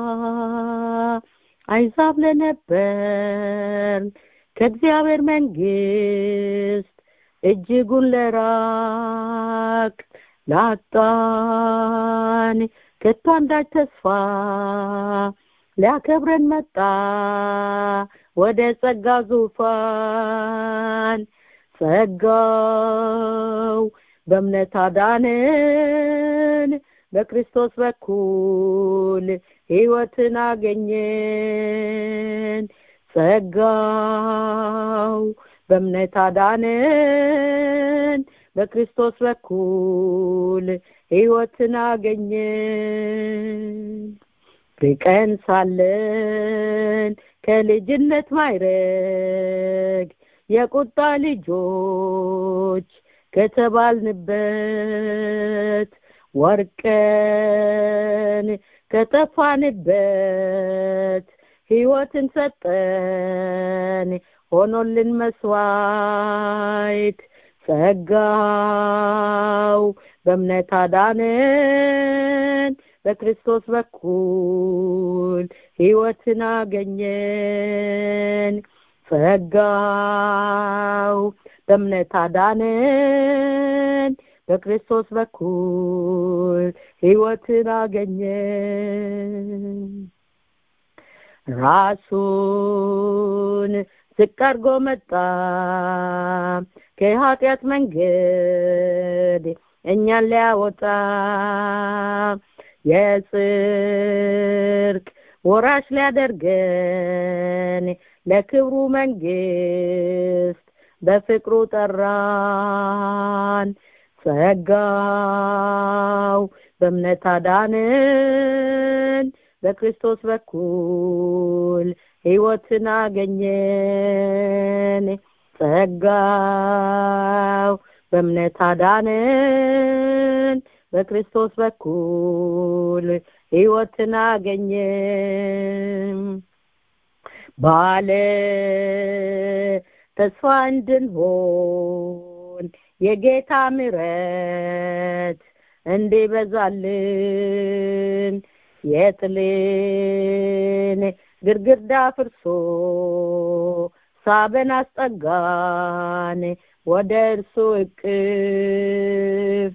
አይዛብ ለነበር ከእግዚአብሔር መንግስት እጅጉን ለራቅ ላጣን ከቶ አንዳች ተስፋ ሊያከብረን መጣ ወደ ጸጋ ዙፋን። ጸጋው በእምነት አዳነን፣ በክርስቶስ በኩል ሕይወትን አገኘን። ጸጋው በእምነት አዳነን፣ በክርስቶስ በኩል ሕይወትን አገኘን። ርቀን ሳለን ከልጅነት ማይረግ የቁጣ ልጆች ከተባልንበት ወርቀን ከጠፋንበት ሕይወትን ሰጠን ሆኖልን መስዋዕት። ጸጋው በእምነት አዳነን፣ በክርስቶስ በኩል ሕይወትን አገኘን። ጸጋው በእምነት አዳነን፣ በክርስቶስ በኩል ሕይወትን አገኘን። ራሱን ዝቅ አድርጎ መጣ ከኃጢአት መንገድ እኛን ሊያወጣ፣ የጽድቅ ወራሽ ሊያደርገን ለክብሩ መንግስት በፍቅሩ ጠራን። ጸጋው በእምነት አዳነን፣ በክርስቶስ በኩል ሕይወትን አገኘን። ጸጋው በእምነት አዳነን፣ በክርስቶስ በኩል ሕይወትን አገኘን። ባለ ተስፋ እንድንሆን የጌታ ምሕረት እንዲበዛልን፣ የጥልን ግርግዳ ፍርሶ ሳበን አስጠጋን ወደ እርሱ እቅፍ።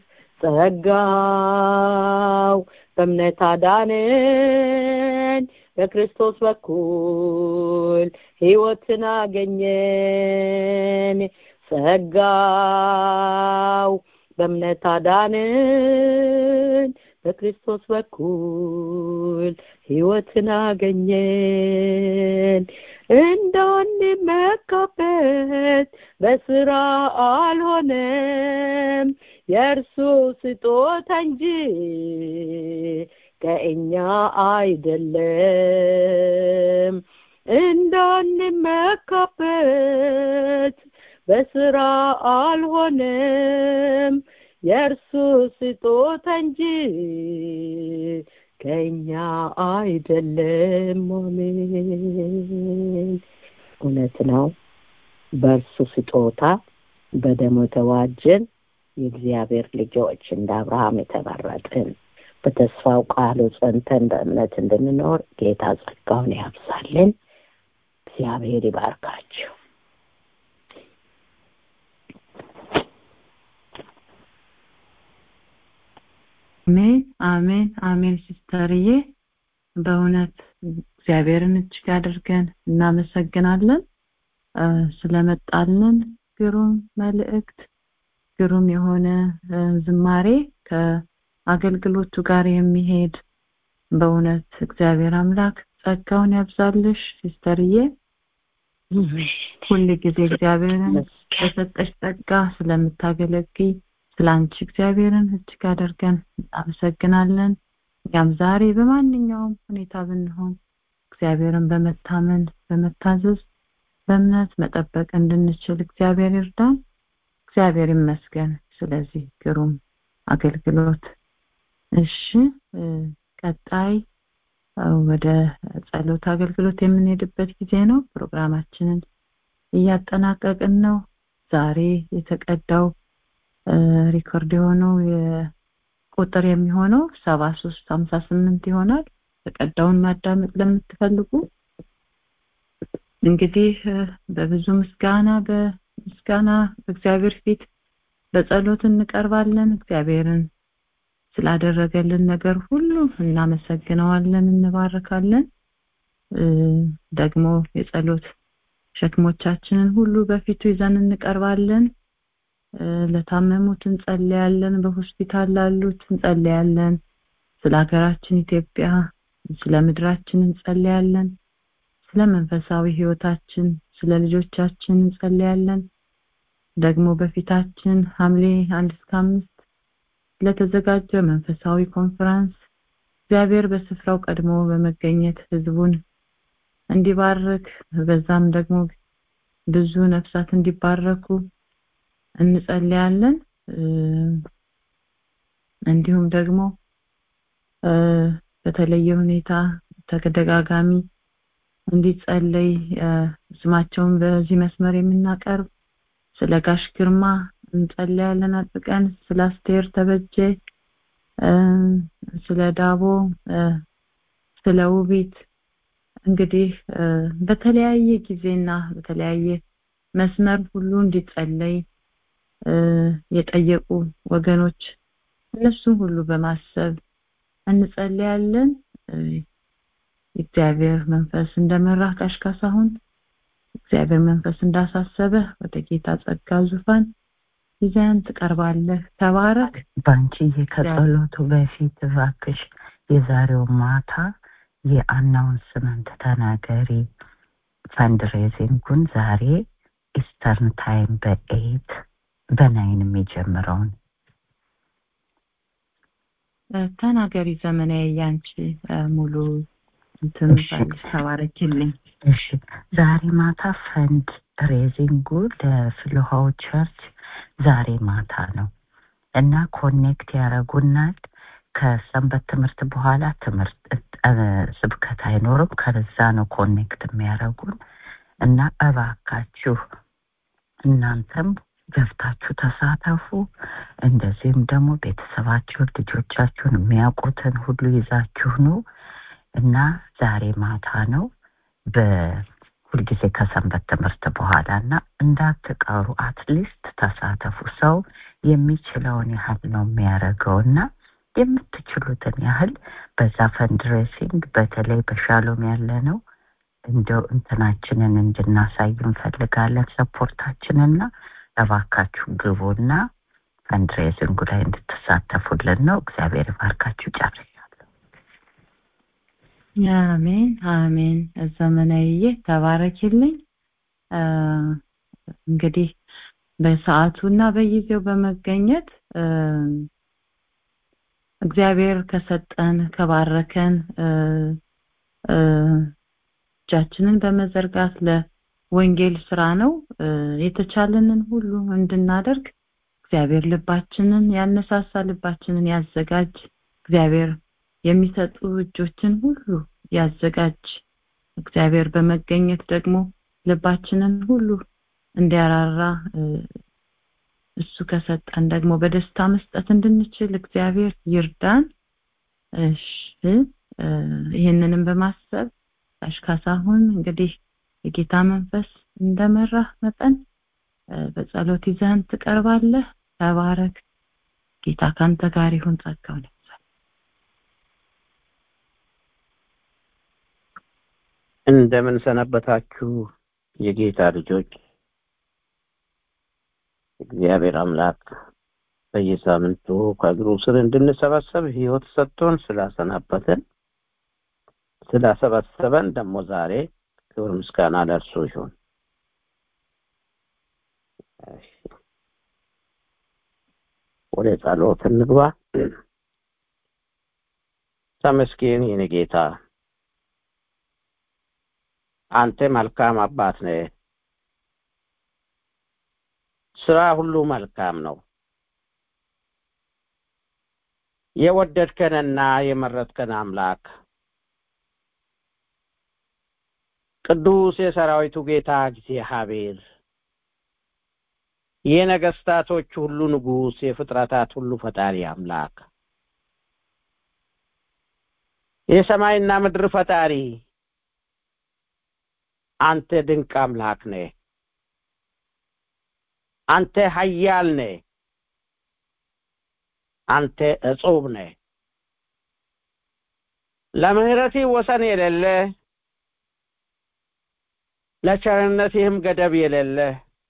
ጸጋው በእምነት አዳነን፣ በክርስቶስ በኩል ሕይወትን አገኘን። ጸጋው በእምነት አዳነን፣ በክርስቶስ በኩል ሕይወትን አገኘን። እንዳንመካበት በስራ አልሆነም፣ የእርሱ ስጦታ እንጂ ከእኛ አይደለም። እንዳንመካበት በስራ አልሆነም፣ የእርሱ ስጦታ እንጂ ከእኛ አይደለም። አሜን። እውነት ነው። በእርሱ ስጦታ በደሙ የተዋጀን የእግዚአብሔር ልጆች እንደ አብርሃም የተመረጥን በተስፋው ቃሉ ጸንተን በእምነት እንድንኖር ጌታ ጸጋውን ያብዛልን። እግዚአብሔር ይባርካችሁ። አሜን አሜን አሜን። ሲስተርዬ በእውነት እግዚአብሔርን እጅግ አድርገን እናመሰግናለን ስለመጣልን ግሩም መልእክት፣ ግሩም የሆነ ዝማሬ ከአገልግሎቱ ጋር የሚሄድ በእውነት እግዚአብሔር አምላክ ጸጋውን ያብዛልሽ ሲስተርዬ። ሁሉ ጊዜ እግዚአብሔርን በሰጠሽ ጸጋ ስለምታገለግይ ስላንቺ እግዚአብሔርን እጅግ አድርገን እናመሰግናለን። እኛም ዛሬ በማንኛውም ሁኔታ ብንሆን እግዚአብሔርን በመታመን በመታዘዝ በእምነት መጠበቅ እንድንችል እግዚአብሔር ይርዳን። እግዚአብሔር ይመስገን ስለዚህ ግሩም አገልግሎት። እሺ ቀጣይ ወደ ጸሎት አገልግሎት የምንሄድበት ጊዜ ነው። ፕሮግራማችንን እያጠናቀቅን ነው። ዛሬ የተቀዳው ሪኮርድ የሆነው ቁጥር የሚሆነው 7358 ይሆናል። የተቀዳውን ማዳመጥ ለምትፈልጉ እንግዲህ በብዙ ምስጋና በእግዚአብሔር ፊት በጸሎት እንቀርባለን። እግዚአብሔርን ስላደረገልን ነገር ሁሉ እናመሰግነዋለን፣ እንባርካለን። ደግሞ የጸሎት ሸክሞቻችንን ሁሉ በፊቱ ይዘን እንቀርባለን። ለታመሙት እንጸልያለን፣ በሆስፒታል ላሉት እንጸልያለን፣ ስለ ሀገራችን ኢትዮጵያ፣ ስለ ምድራችን እንጸልያለን፣ ስለ መንፈሳዊ ህይወታችን፣ ስለ ልጆቻችን እንጸልያለን። ደግሞ በፊታችን ሐምሌ 1 እስከ 5 ለተዘጋጀ መንፈሳዊ ኮንፈረንስ እግዚአብሔር በስፍራው ቀድሞ በመገኘት ህዝቡን እንዲባርክ በዛም ደግሞ ብዙ ነፍሳት እንዲባረኩ እንጸልያለን። እንዲሁም ደግሞ በተለየ ሁኔታ ተደጋጋሚ እንዲጸለይ ስማቸውን በዚህ መስመር የምናቀርብ ስለ ጋሽ ግርማ እንጸልያለን አጥብቀን፣ ስለ አስቴር ተበጀ፣ ስለ ዳቦ፣ ስለ ውቢት እንግዲህ በተለያየ ጊዜና በተለያየ መስመር ሁሉ እንዲጸለይ የጠየቁ ወገኖች እነሱ ሁሉ በማሰብ እንጸልያለን። እግዚአብሔር መንፈስ እንደመራ ካሽካሳሁን እግዚአብሔር መንፈስ እንዳሳሰበ ወደ ጌታ ጸጋ ዙፋን ይዘን ትቀርባለህ። ተባረክ። ባንቺ ከጸሎቱ በፊት እባክሽ የዛሬው ማታ የአናውንስመንት ተናገሪ። ፈንድሬዚንጉን ዛሬ ኢስተርን ታይም በ8 በ9 የሚጀምረውን ተናገሪ። ዘመናዊ ያንቺ ሙሉ እንትን ተባረክልኝ። እሺ ዛሬ ማታ ፈንድ ሬዚንጉ ለፍልሃው ቸርች ዛሬ ማታ ነው እና ኮኔክት ያረጉናል። ከሰንበት ትምህርት በኋላ ትምህርት ስብከት አይኖርም። ከዛ ነው ኮኔክት የሚያረጉን እና እባካችሁ እናንተም ገብታችሁ ተሳተፉ። እንደዚህም ደግሞ ቤተሰባችሁን፣ ልጆቻችሁን፣ የሚያውቁትን ሁሉ ይዛችሁ ነው እና ዛሬ ማታ ነው በሁልጊዜ ከሰንበት ትምህርት በኋላ እና እንዳትቀሩ። አትሊስት ተሳተፉ። ሰው የሚችለውን ያህል ነው የሚያደርገውና የምትችሉትን ያህል በዛ ፈንድሬሲንግ በተለይ በሻሎም ያለ ነው እንደው እንትናችንን እንድናሳይ እንፈልጋለን፣ ሰፖርታችንና እባካችሁ ግቡና ፈንድሬሲንጉ ላይ እንድትሳተፉልን ነው። እግዚአብሔር ይባርካችሁ። ጨርሻለሁ። አሜን አሜን። ዘመናዊዬ ተባረክልኝ። እንግዲህ በሰዓቱና በጊዜው በመገኘት እግዚአብሔር ከሰጠን ከባረከን እጃችንን በመዘርጋት ለወንጌል ስራ ነው የተቻለንን ሁሉ እንድናደርግ እግዚአብሔር ልባችንን ያነሳሳ፣ ልባችንን ያዘጋጅ። እግዚአብሔር የሚሰጡ እጆችን ሁሉ ያዘጋጅ። እግዚአብሔር በመገኘት ደግሞ ልባችንን ሁሉ እንዲያራራ እሱ ከሰጠን ደግሞ በደስታ መስጠት እንድንችል እግዚአብሔር ይርዳን። እሺ ይሄንንም በማሰብ አሽካሳሁን እንግዲህ የጌታ መንፈስ እንደመራህ መጠን በጸሎት ይዘን ትቀርባለህ። ተባረክ። ጌታ ካንተ ጋር ይሁን። ጸጋው ይብዛል። እንደምን ሰነበታችሁ የጌታ ልጆች። እግዚአብሔር አምላክ በየሳምንቱ ከእግሩ ስር እንድንሰበሰብ ሕይወት ሰጥቶን ስላሰበሰበን ደግሞ ዛሬ ክብር ምስጋና ለእርሱ ይሁን። ወደ ጸሎት እንግባ። ተመስገን የኔ ጌታ፣ አንተ መልካም አባት ነህ። ስራ ሁሉ መልካም ነው። የወደድከንና የመረጥከን አምላክ ቅዱስ የሰራዊቱ ጌታ እግዚአብሔር የነገስታቶች ሁሉ ንጉስ የፍጥረታት ሁሉ ፈጣሪ አምላክ የሰማይና ምድር ፈጣሪ አንተ ድንቅ አምላክ ነህ። አንተ ኃያል ነህ። አንተ እጹብ ነህ። ለምህረትህ ወሰን የሌለ ለቸርነትህም ገደብ የሌለ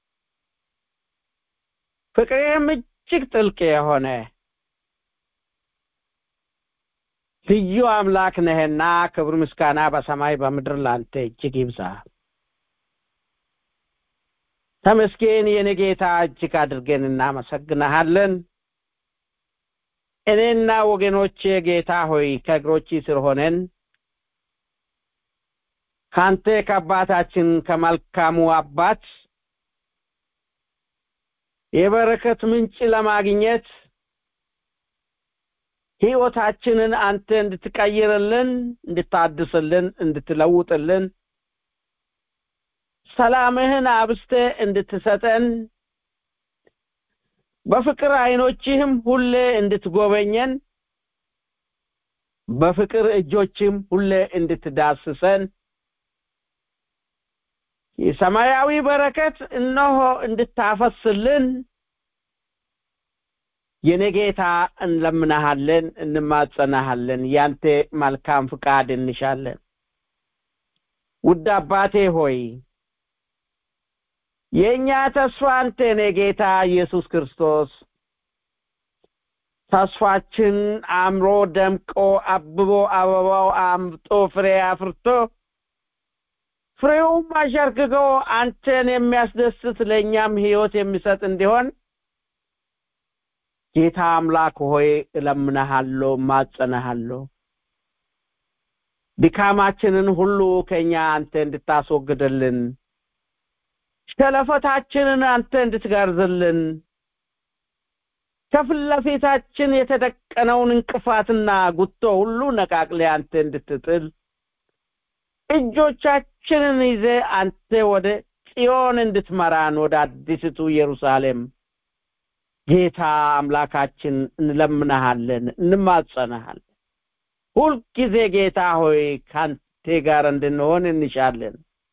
ፍቅርህም እጅግ ጥልቅ የሆነ ልዩ አምላክ ነህና ክብር ምስጋና በሰማይ በምድር ላንተ እጅግ ይብዛ። ተመስገን የኔ ጌታ፣ እጅግ አድርገን እናመሰግንሃለን። እኔና ወገኖቼ ጌታ ሆይ ከእግሮች ስር ሆነን ካንተ ከአባታችን ከመልካሙ አባት የበረከት ምንጭ ለማግኘት ሕይወታችንን አንተ እንድትቀይርልን፣ እንድታድስልን፣ እንድትለውጥልን ሰላምህን አብስተ እንድትሰጠን በፍቅር አይኖችህም ሁሌ እንድትጎበኘን በፍቅር እጆችህም ሁሌ እንድትዳስሰን የሰማያዊ በረከት እነሆ እንድታፈስልን የኔ ጌታ እንለምናሃለን፣ እንማጸናሃለን። ያንተ መልካም ፍቃድ እንሻለን። ውድ አባቴ ሆይ የኛ ተስፋ አንተ ነህ ጌታ ኢየሱስ ክርስቶስ። ተስፋችን አምሮ ደምቆ አብቦ አበባው አምጦ ፍሬ አፍርቶ ፍሬውም አሸርግጎ አንተን የሚያስደስት ለኛም ሕይወት የሚሰጥ እንዲሆን ጌታ አምላክ ሆይ እለምናሃለሁ፣ ማጸናሃለሁ። ድካማችንን ሁሉ ከኛ አንተ እንድታስወግድልን፣ ሸለፈታችንን አንተ እንድትጋርዝልን፣ ከፊት ለፊታችን የተደቀነውን እንቅፋትና ጉቶ ሁሉ ነቃቅለህ አንተ እንድትጥል እጆቻችንን ይዘህ አንተ ወደ ጽዮን እንድትመራን ወደ አዲስቱ ኢየሩሳሌም ጌታ አምላካችን እንለምናሃለን፣ እንማጸናሃለን። ሁልጊዜ ጌታ ሆይ ካንተ ጋር እንድንሆን እንሻለን።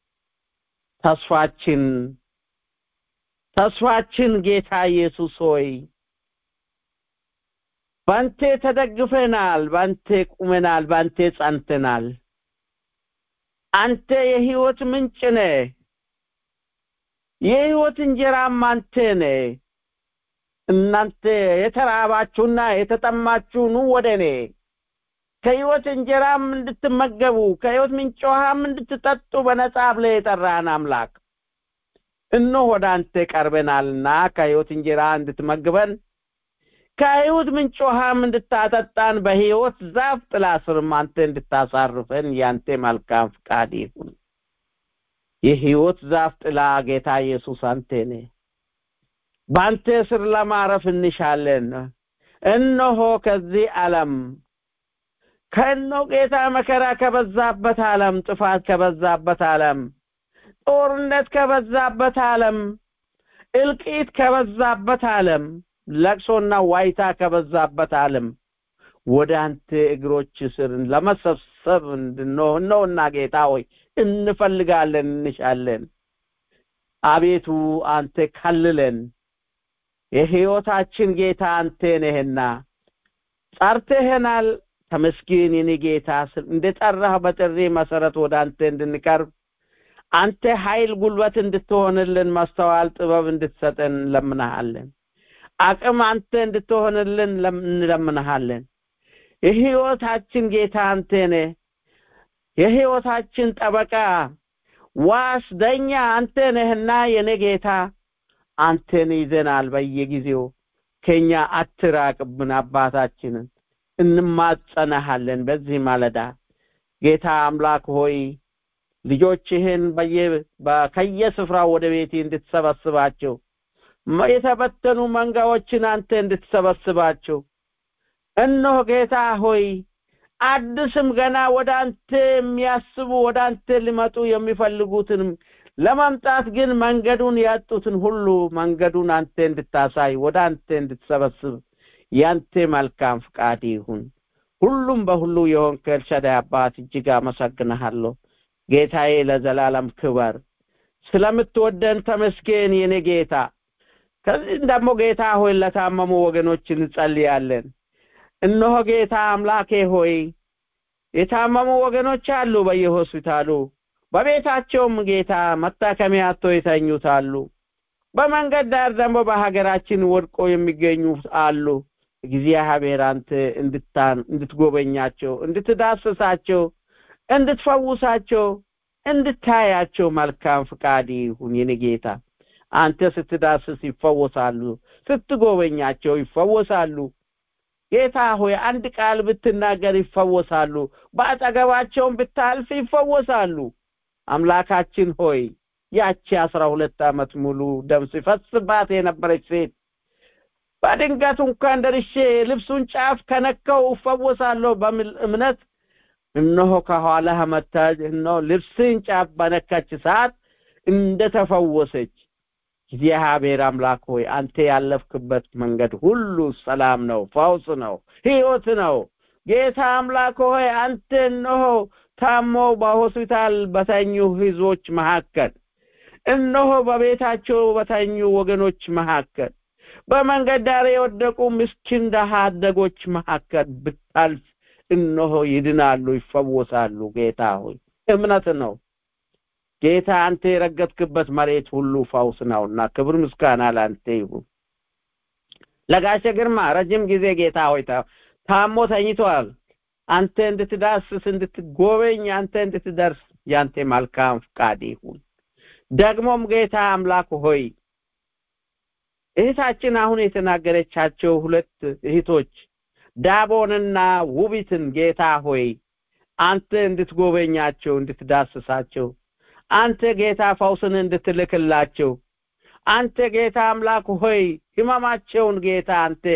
ተስፋችን ጌታ ኢየሱስ ሆይ ባንተ ተደግፈናል፣ ባንተ ቁመናል፣ ባንተ ጸንተናል። አንተ የሕይወት ምንጭ ነህ። የሕይወት እንጀራም አንተ ነህ። እናንተ የተራባችሁና የተጠማችሁ ኑ ወደ እኔ፣ ከሕይወት እንጀራም እንድትመገቡ ከሕይወት ምንጭ ውሃም እንድትጠጡ በነጻ ብለህ የጠራህን አምላክ እነሆ ወደ አንተ ቀርበናልና ከሕይወት እንጀራ እንድትመግበን ከሕይወት ምንጭ ውሃም እንድታጠጣን በሕይወት ዛፍ ጥላ ስርም አንተ እንድታሳርፈን ያንተ መልካም ፍቃድ ይሁን። የሕይወት ዛፍ ጥላ ጌታ ኢየሱስ አንተ ነህ። ባንተ ስር ለማረፍ እንሻለን። እነሆ ከዚህ ዓለም ጌታ መከራ ከበዛበት ዓለም፣ ጥፋት ከበዛበት ዓለም፣ ጦርነት ከበዛበት ዓለም፣ እልቂት ከበዛበት ዓለም፣ ለቅሶና ዋይታ ከበዛበት ዓለም ወደ አንተ እግሮች ስር ለመሰብሰብ እንድንሆንና ጌታ ሆይ እንፈልጋለን፣ እንሻለን። አቤቱ አንተ ከልለን። የሕይወታችን ጌታ አንተ ነህና ጠርተኸናል። ተመስገን የኔ ጌታ። እንደጠራህ በጥሪ መሰረት ወደ አንተ እንድንቀርብ አንተ ኃይል ጉልበት እንድትሆንልን፣ ማስተዋል ጥበብ እንድትሰጠን እንለምንሃለን። አቅም አንተ እንድትሆንልን እንለምንሃለን። የሕይወታችን ጌታ አንተ ነህ። የሕይወታችን ጠበቃ ዋስ ዳኛ አንተ ነህና የኔ ጌታ አንተን ይዘናል። በየጊዜው ከኛ አትራቅብን። አባታችንን እንማጸናሃለን። በዚህ ማለዳ ጌታ አምላክ ሆይ ልጆችህን ከየስፍራው ወደ ቤት እንድትሰበስባቸው፣ የተበተኑ መንጋዎችን አንተ እንድትሰበስባቸው፣ እነሆ ጌታ ሆይ አዲስም ገና ወደ አንተ የሚያስቡ ወደ አንተ ሊመጡ የሚፈልጉትን ለማምጣት ግን መንገዱን ያጡትን ሁሉ መንገዱን አንተ እንድታሳይ ወደ አንተ እንድትሰበስብ ያንተ መልካም ፍቃድ ይሁን። ሁሉም በሁሉ የሆንክ ኤልሻዳይ አባት እጅግ አመሰግንሃለሁ። ጌታዬ ለዘላለም ክበር። ስለምትወደን ተመስገን የኔ ጌታ። ከዚህ ደግሞ ጌታ ሆይ ለታመሙ ወገኖች እንጸልያለን። እነሆ ጌታ አምላኬ ሆይ የታመሙ ወገኖች አሉ በየሆስፒታሉ፣ በቤታቸውም ጌታ መታከሚያ አጥተው የተኙት አሉ። በመንገድ ዳር ደግሞ በሀገራችን ወድቆ የሚገኙ አሉ። እግዚአብሔር አንተ እንድትጎበኛቸው፣ እንድትዳስሳቸው፣ እንድትፈውሳቸው፣ እንድታያቸው መልካም ፍቃድ ይሁን የኔ ጌታ። አንተ ስትዳስስ ይፈወሳሉ፣ ስትጎበኛቸው ይፈወሳሉ። ጌታ ሆይ አንድ ቃል ብትናገር ይፈወሳሉ፣ በአጠገባቸውም ብታልፍ ይፈወሳሉ። አምላካችን ሆይ ያቺ 12 ዓመት ሙሉ ደም ሲፈስባት የነበረች ሴት በድንገት እንኳን ደርሼ ልብሱን ጫፍ ከነካው እፈወሳለሁ በሚል እምነት እነሆ ከኋላ መጣች። እነሆ ልብስን ጫፍ በነካች ሰዓት እንደተፈወሰች እግዚአብሔር አምላክ ሆይ አንተ ያለፍክበት መንገድ ሁሉ ሰላም ነው፣ ፈውስ ነው፣ ሕይወት ነው። ጌታ አምላክ ሆይ አንተ እነሆ ታሞ በሆስፒታል በተኙ ሕዝቦች መካከል፣ እነሆ በቤታቸው በተኙ ወገኖች መካከል፣ በመንገድ ዳር የወደቁ ምስኪን ደሃ አደጎች መካከል ብታልፍ እነሆ ይድናሉ፣ ይፈወሳሉ። ጌታ ሆይ እምነት ነው። ጌታ አንተ የረገጥክበት መሬት ሁሉ ፈውስ ነውና ክብር ምስጋና ላንተ ይሁን። ለጋሼ ግርማ ረጅም ጊዜ ጌታ ሆይ ታሞ ተኝቷል። አንተ እንድትዳስስ እንድትጎበኝ አንተ እንድትደርስ ያንተ መልካም ፍቃድ ይሁን። ደግሞም ጌታ አምላክ ሆይ እህታችን አሁን የተናገረቻቸው ሁለት እህቶች ዳቦንና ውቢትን ጌታ ሆይ አንተ እንድትጎበኛቸው እንድትዳስሳቸው አንተ ጌታ ፈውስን እንድትልክላቸው አንተ ጌታ አምላክ ሆይ ህመማቸውን ጌታ አንተ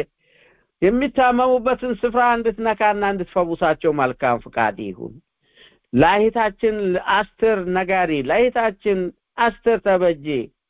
የሚታመሙበትን ስፍራ እንድትነካና እንድትፈውሳቸው መልካም ፍቃድ ይሁን። ለእህታችን አስተር ነጋሪ፣ ለእህታችን አስተር ተበጄ፣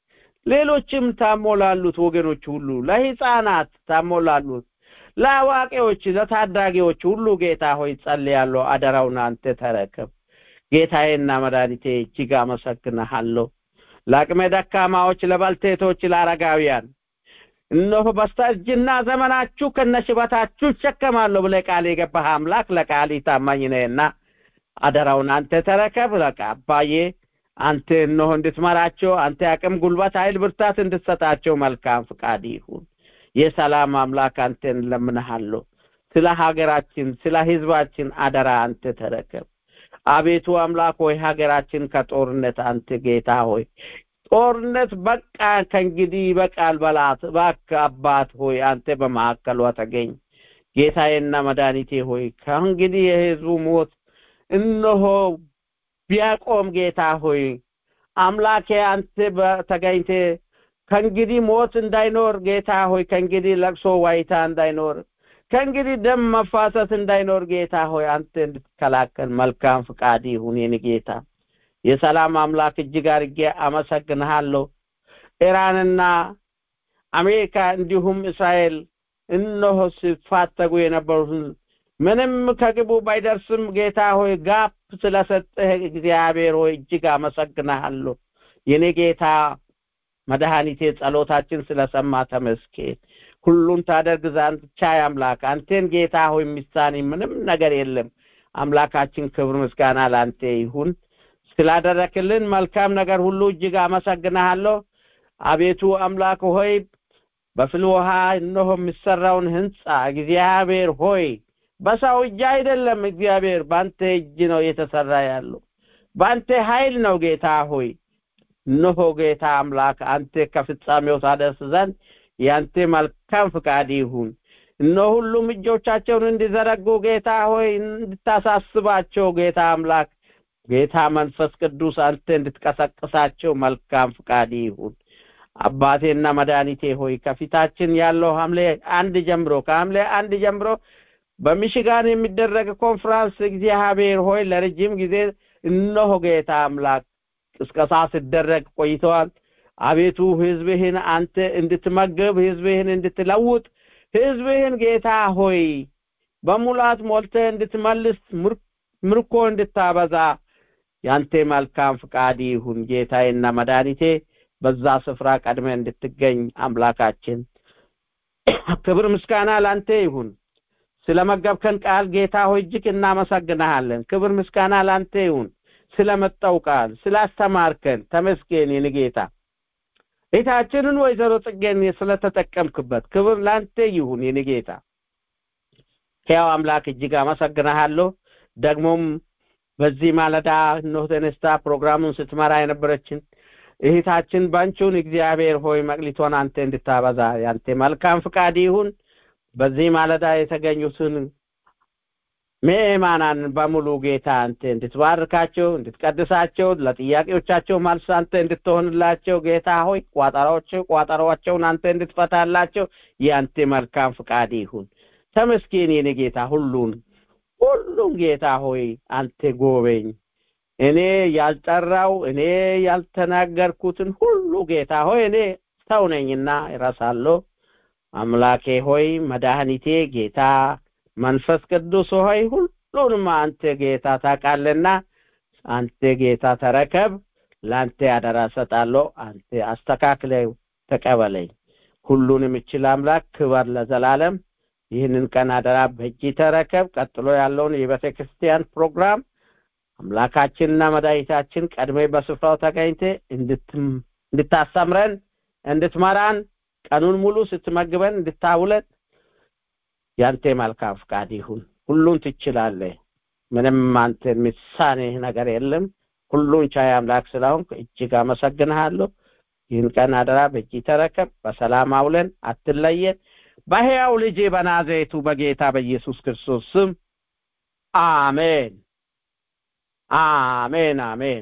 ሌሎችም ታሞላሉት ወገኖች ሁሉ፣ ለህፃናት ታሞላሉት፣ ለአዋቂዎች ለታዳጊዎች ሁሉ ጌታ ሆይ ጸልያለሁ። አደራውን አንተ ተረከብ። ጌታዬና መድኃኒቴ እጅግ አመሰግንሃለሁ። ለአቅመ ደካማዎች፣ ለባልቴቶች፣ ለአረጋውያን እነሆ በስተርጅና ዘመናችሁ ከነሽበታችሁ ይሸከማለሁ ብለህ ቃል የገባህ አምላክ ለቃል ታማኝ ነህና አደራውን አንተ ተረከብ። አባዬ አንተ እነሆ እንድትመራቸው አንተ አቅም፣ ጉልበት፣ ኃይል፣ ብርታት እንድትሰጣቸው መልካም ፍቃድ ይሁን። የሰላም አምላክ አንተን ለምንሃለሁ። ስለ ሀገራችን ስለ ህዝባችን አደራ አንተ ተረከብ። አቤቱ አምላክ ሆይ ሀገራችን ከጦርነት አንተ ጌታ ሆይ ጦርነት በቃ ከእንግዲህ በቃል በላት እባክህ አባት ሆይ አንተ በመካከሏ ተገኝ። ጌታዬና መድኃኒቴ ሆይ ከእንግዲህ የህዝቡ ሞት እነሆ ቢያቆም ጌታ ሆይ አምላኬ አንተ በተገኝተ ከእንግዲህ ሞት እንዳይኖር ጌታ ሆይ ከእንግዲህ ለቅሶ ዋይታ እንዳይኖር ከእንግዲህ ደም መፋሰስ እንዳይኖር ጌታ ሆይ አንተ እንድትከላከል መልካም ፍቃድ ይሁን የኔ ጌታ። የሰላም አምላክ እጅግ አድርጌ አመሰግንሃለሁ። ኢራንና አሜሪካ እንዲሁም እስራኤል እነሆ ሲፋተጉ የነበሩትን ምንም ከግቡ ባይደርስም ጌታ ሆይ ጋፕ ስለሰጠህ እግዚአብሔር ሆይ እጅግ አመሰግንሃለሁ የኔ ጌታ መድኃኒቴ። ጸሎታችን ስለሰማ ተመስገን። ሁሉን ታደርግ ዘንድ ቻይ አምላክ አንተን ጌታ ሆይ የሚሳን ምንም ነገር የለም። አምላካችን ክብር ምስጋና ላንተ ይሁን። ስላደረክልን መልካም ነገር ሁሉ እጅግ አመሰግንሃለሁ። አቤቱ አምላክ ሆይ በፍልውሃ እነሆ የሚሰራውን ህንጻ እግዚአብሔር ሆይ በሰው እጅ አይደለም፣ እግዚአብሔር ባንተ እጅ ነው የተሰራ ያለው፣ ባንተ ኃይል ነው ጌታ ሆይ። እነሆ ጌታ አምላክ አንተ ከፍጻሜው ታደርስ ዘንድ ያንተ መልካም ፍቃድ ይሁን። እነሆ ሁሉም እጆቻቸውን እንዲዘረጉ ጌታ ሆይ እንድታሳስባቸው ጌታ አምላክ ጌታ መንፈስ ቅዱስ አንተ እንድትቀሰቅሳቸው መልካም ፍቃድ ይሁን። አባቴና መድኃኒቴ ሆይ ከፊታችን ያለው ከሐምሌ 1 ጀምሮ በሚሽጋን የሚደረግ ኮንፈረንስ እግዚአብሔር ሆይ ለረጅም ጊዜ እነሆ ጌታ አምላክ ቅስቀሳ ሲደረግ ቆይተዋል። አቤቱ ሕዝብህን አንተ እንድትመግብ ሕዝብህን እንድትለውጥ ሕዝብህን ጌታ ሆይ በሙላት ሞልተህ እንድትመልስ ምርኮ እንድታበዛ ያንተ መልካም ፍቃድ ይሁን ጌታዬና መድኃኒቴ። በዛ ስፍራ ቀድመህ እንድትገኝ አምላካችን ክብር ምስጋና ላንተ ይሁን። ስለመገብከን ቃል ጌታ ሆይ እጅግ እናመሰግንሃለን። ክብር ምስጋና ላንተ ይሁን። ስለመጣው ቃል ስላስተማርከን ተመስገን የኔ ጌታ። እህታችንን ወይዘሮ ጽጌን ስለተጠቀምክበት ክብር ላንተ ይሁን የኔ ጌታ። ሕያው አምላክ እጅግ አመሰግንሃለሁ። ደግሞም በዚህ ማለዳ እነሆ ተነስታ ፕሮግራሙን ስትመራ የነበረችን እህታችን ባንቹን እግዚአብሔር ሆይ መቅሊቷን አንተ እንድታበዛ ያንተ መልካም ፍቃድ ይሁን። በዚህ ማለዳ የተገኙትን ምእመናን በሙሉ ጌታ አንተ እንድትባርካቸው እንድትቀድሳቸው ለጥያቄዎቻቸው መልስ አንተ እንድትሆንላቸው ጌታ ሆይ ቋጠሮአቸውን አንተ እንድትፈታላቸው ያንተ መልካም ፍቃድ ይሁን። ተመስገን የኔ ጌታ። ሁሉም ጌታ ሆይ አንተ ጎበኝ። እኔ ያልጠራው እኔ ያልተናገርኩትን ሁሉ ጌታ ሆይ እኔ ሰው ነኝና እረሳለሁ። አምላኬ ሆይ መድኃኒቴ ጌታ መንፈስ ቅዱስ ሆይ ሁሉንም አንተ ጌታ ታውቃለህና አንተ ጌታ ተረከብ። ላንተ አደራ ሰጣለሁ። አንተ አስተካክለው ተቀበለኝ። ሁሉንም እችል አምላክ ክብር ለዘላለም። ይህንን ቀን አደራ በእጅ ተረከብ። ቀጥሎ ያለውን የቤተክርስቲያን ፕሮግራም አምላካችንና መድኃኒታችን ቀድሜ በስፍራው ተገኝተህ እንድታስተምረን እንድትመራን ቀኑን ሙሉ ስትመግበን እንድታውለን ያንተ መልካም ፍቃድ ይሁን። ሁሉን ትችላለህ። ምንም አንተ የሚሳንህ ነገር የለም። ሁሉን ቻይ አምላክ ስለሆንክ እጅግ አመሰግንሃለሁ። ይህን ቀን አደራ በእጅ ተረከብ። በሰላም አውለን አትለየን። በሕያው ልጅ በናዝሬቱ በጌታ በኢየሱስ ክርስቶስ ስም አሜን አሜን አሜን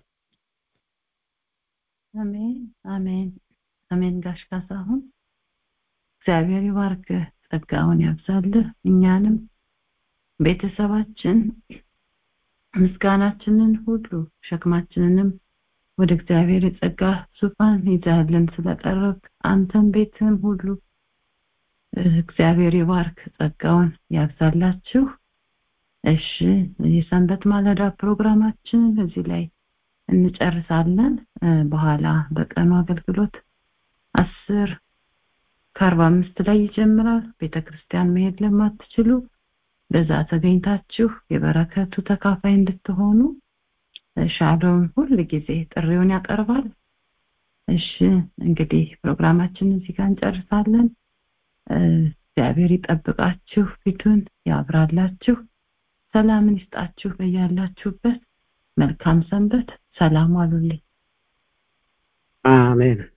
አሜን አሜን አሜን። ጋሽ ካሳሁን እግዚአብሔር ይባርክ፣ ጸጋውን ያብዛልህ። እኛንም ቤተሰባችን ምስጋናችንን ሁሉ ሸክማችንንም ወደ እግዚአብሔር የጸጋ ዙፋን ይዘህልን ስለቀረብክ አንተም ቤትህም ሁሉ እግዚአብሔር ይባርክ፣ ጸጋውን ያብዛላችሁ። እሺ የሰንበት ማለዳ ፕሮግራማችን እዚህ ላይ እንጨርሳለን። በኋላ በቀኑ አገልግሎት 10:45 ላይ ይጀምራል። ቤተክርስቲያን መሄድ ለማትችሉ በዛ ተገኝታችሁ የበረከቱ ተካፋይ እንድትሆኑ ሻሎም ሁሉ ጊዜ ጥሪውን ያቀርባል። እሺ እንግዲህ ፕሮግራማችንን እዚህ ጋር እንጨርሳለን። እግዚአብሔር ይጠብቃችሁ፣ ፊቱን ያብራላችሁ፣ ሰላምን ይስጣችሁ በያላችሁበት። መልካም ሰንበት። ሰላም ዋሉልኝ። አሜን።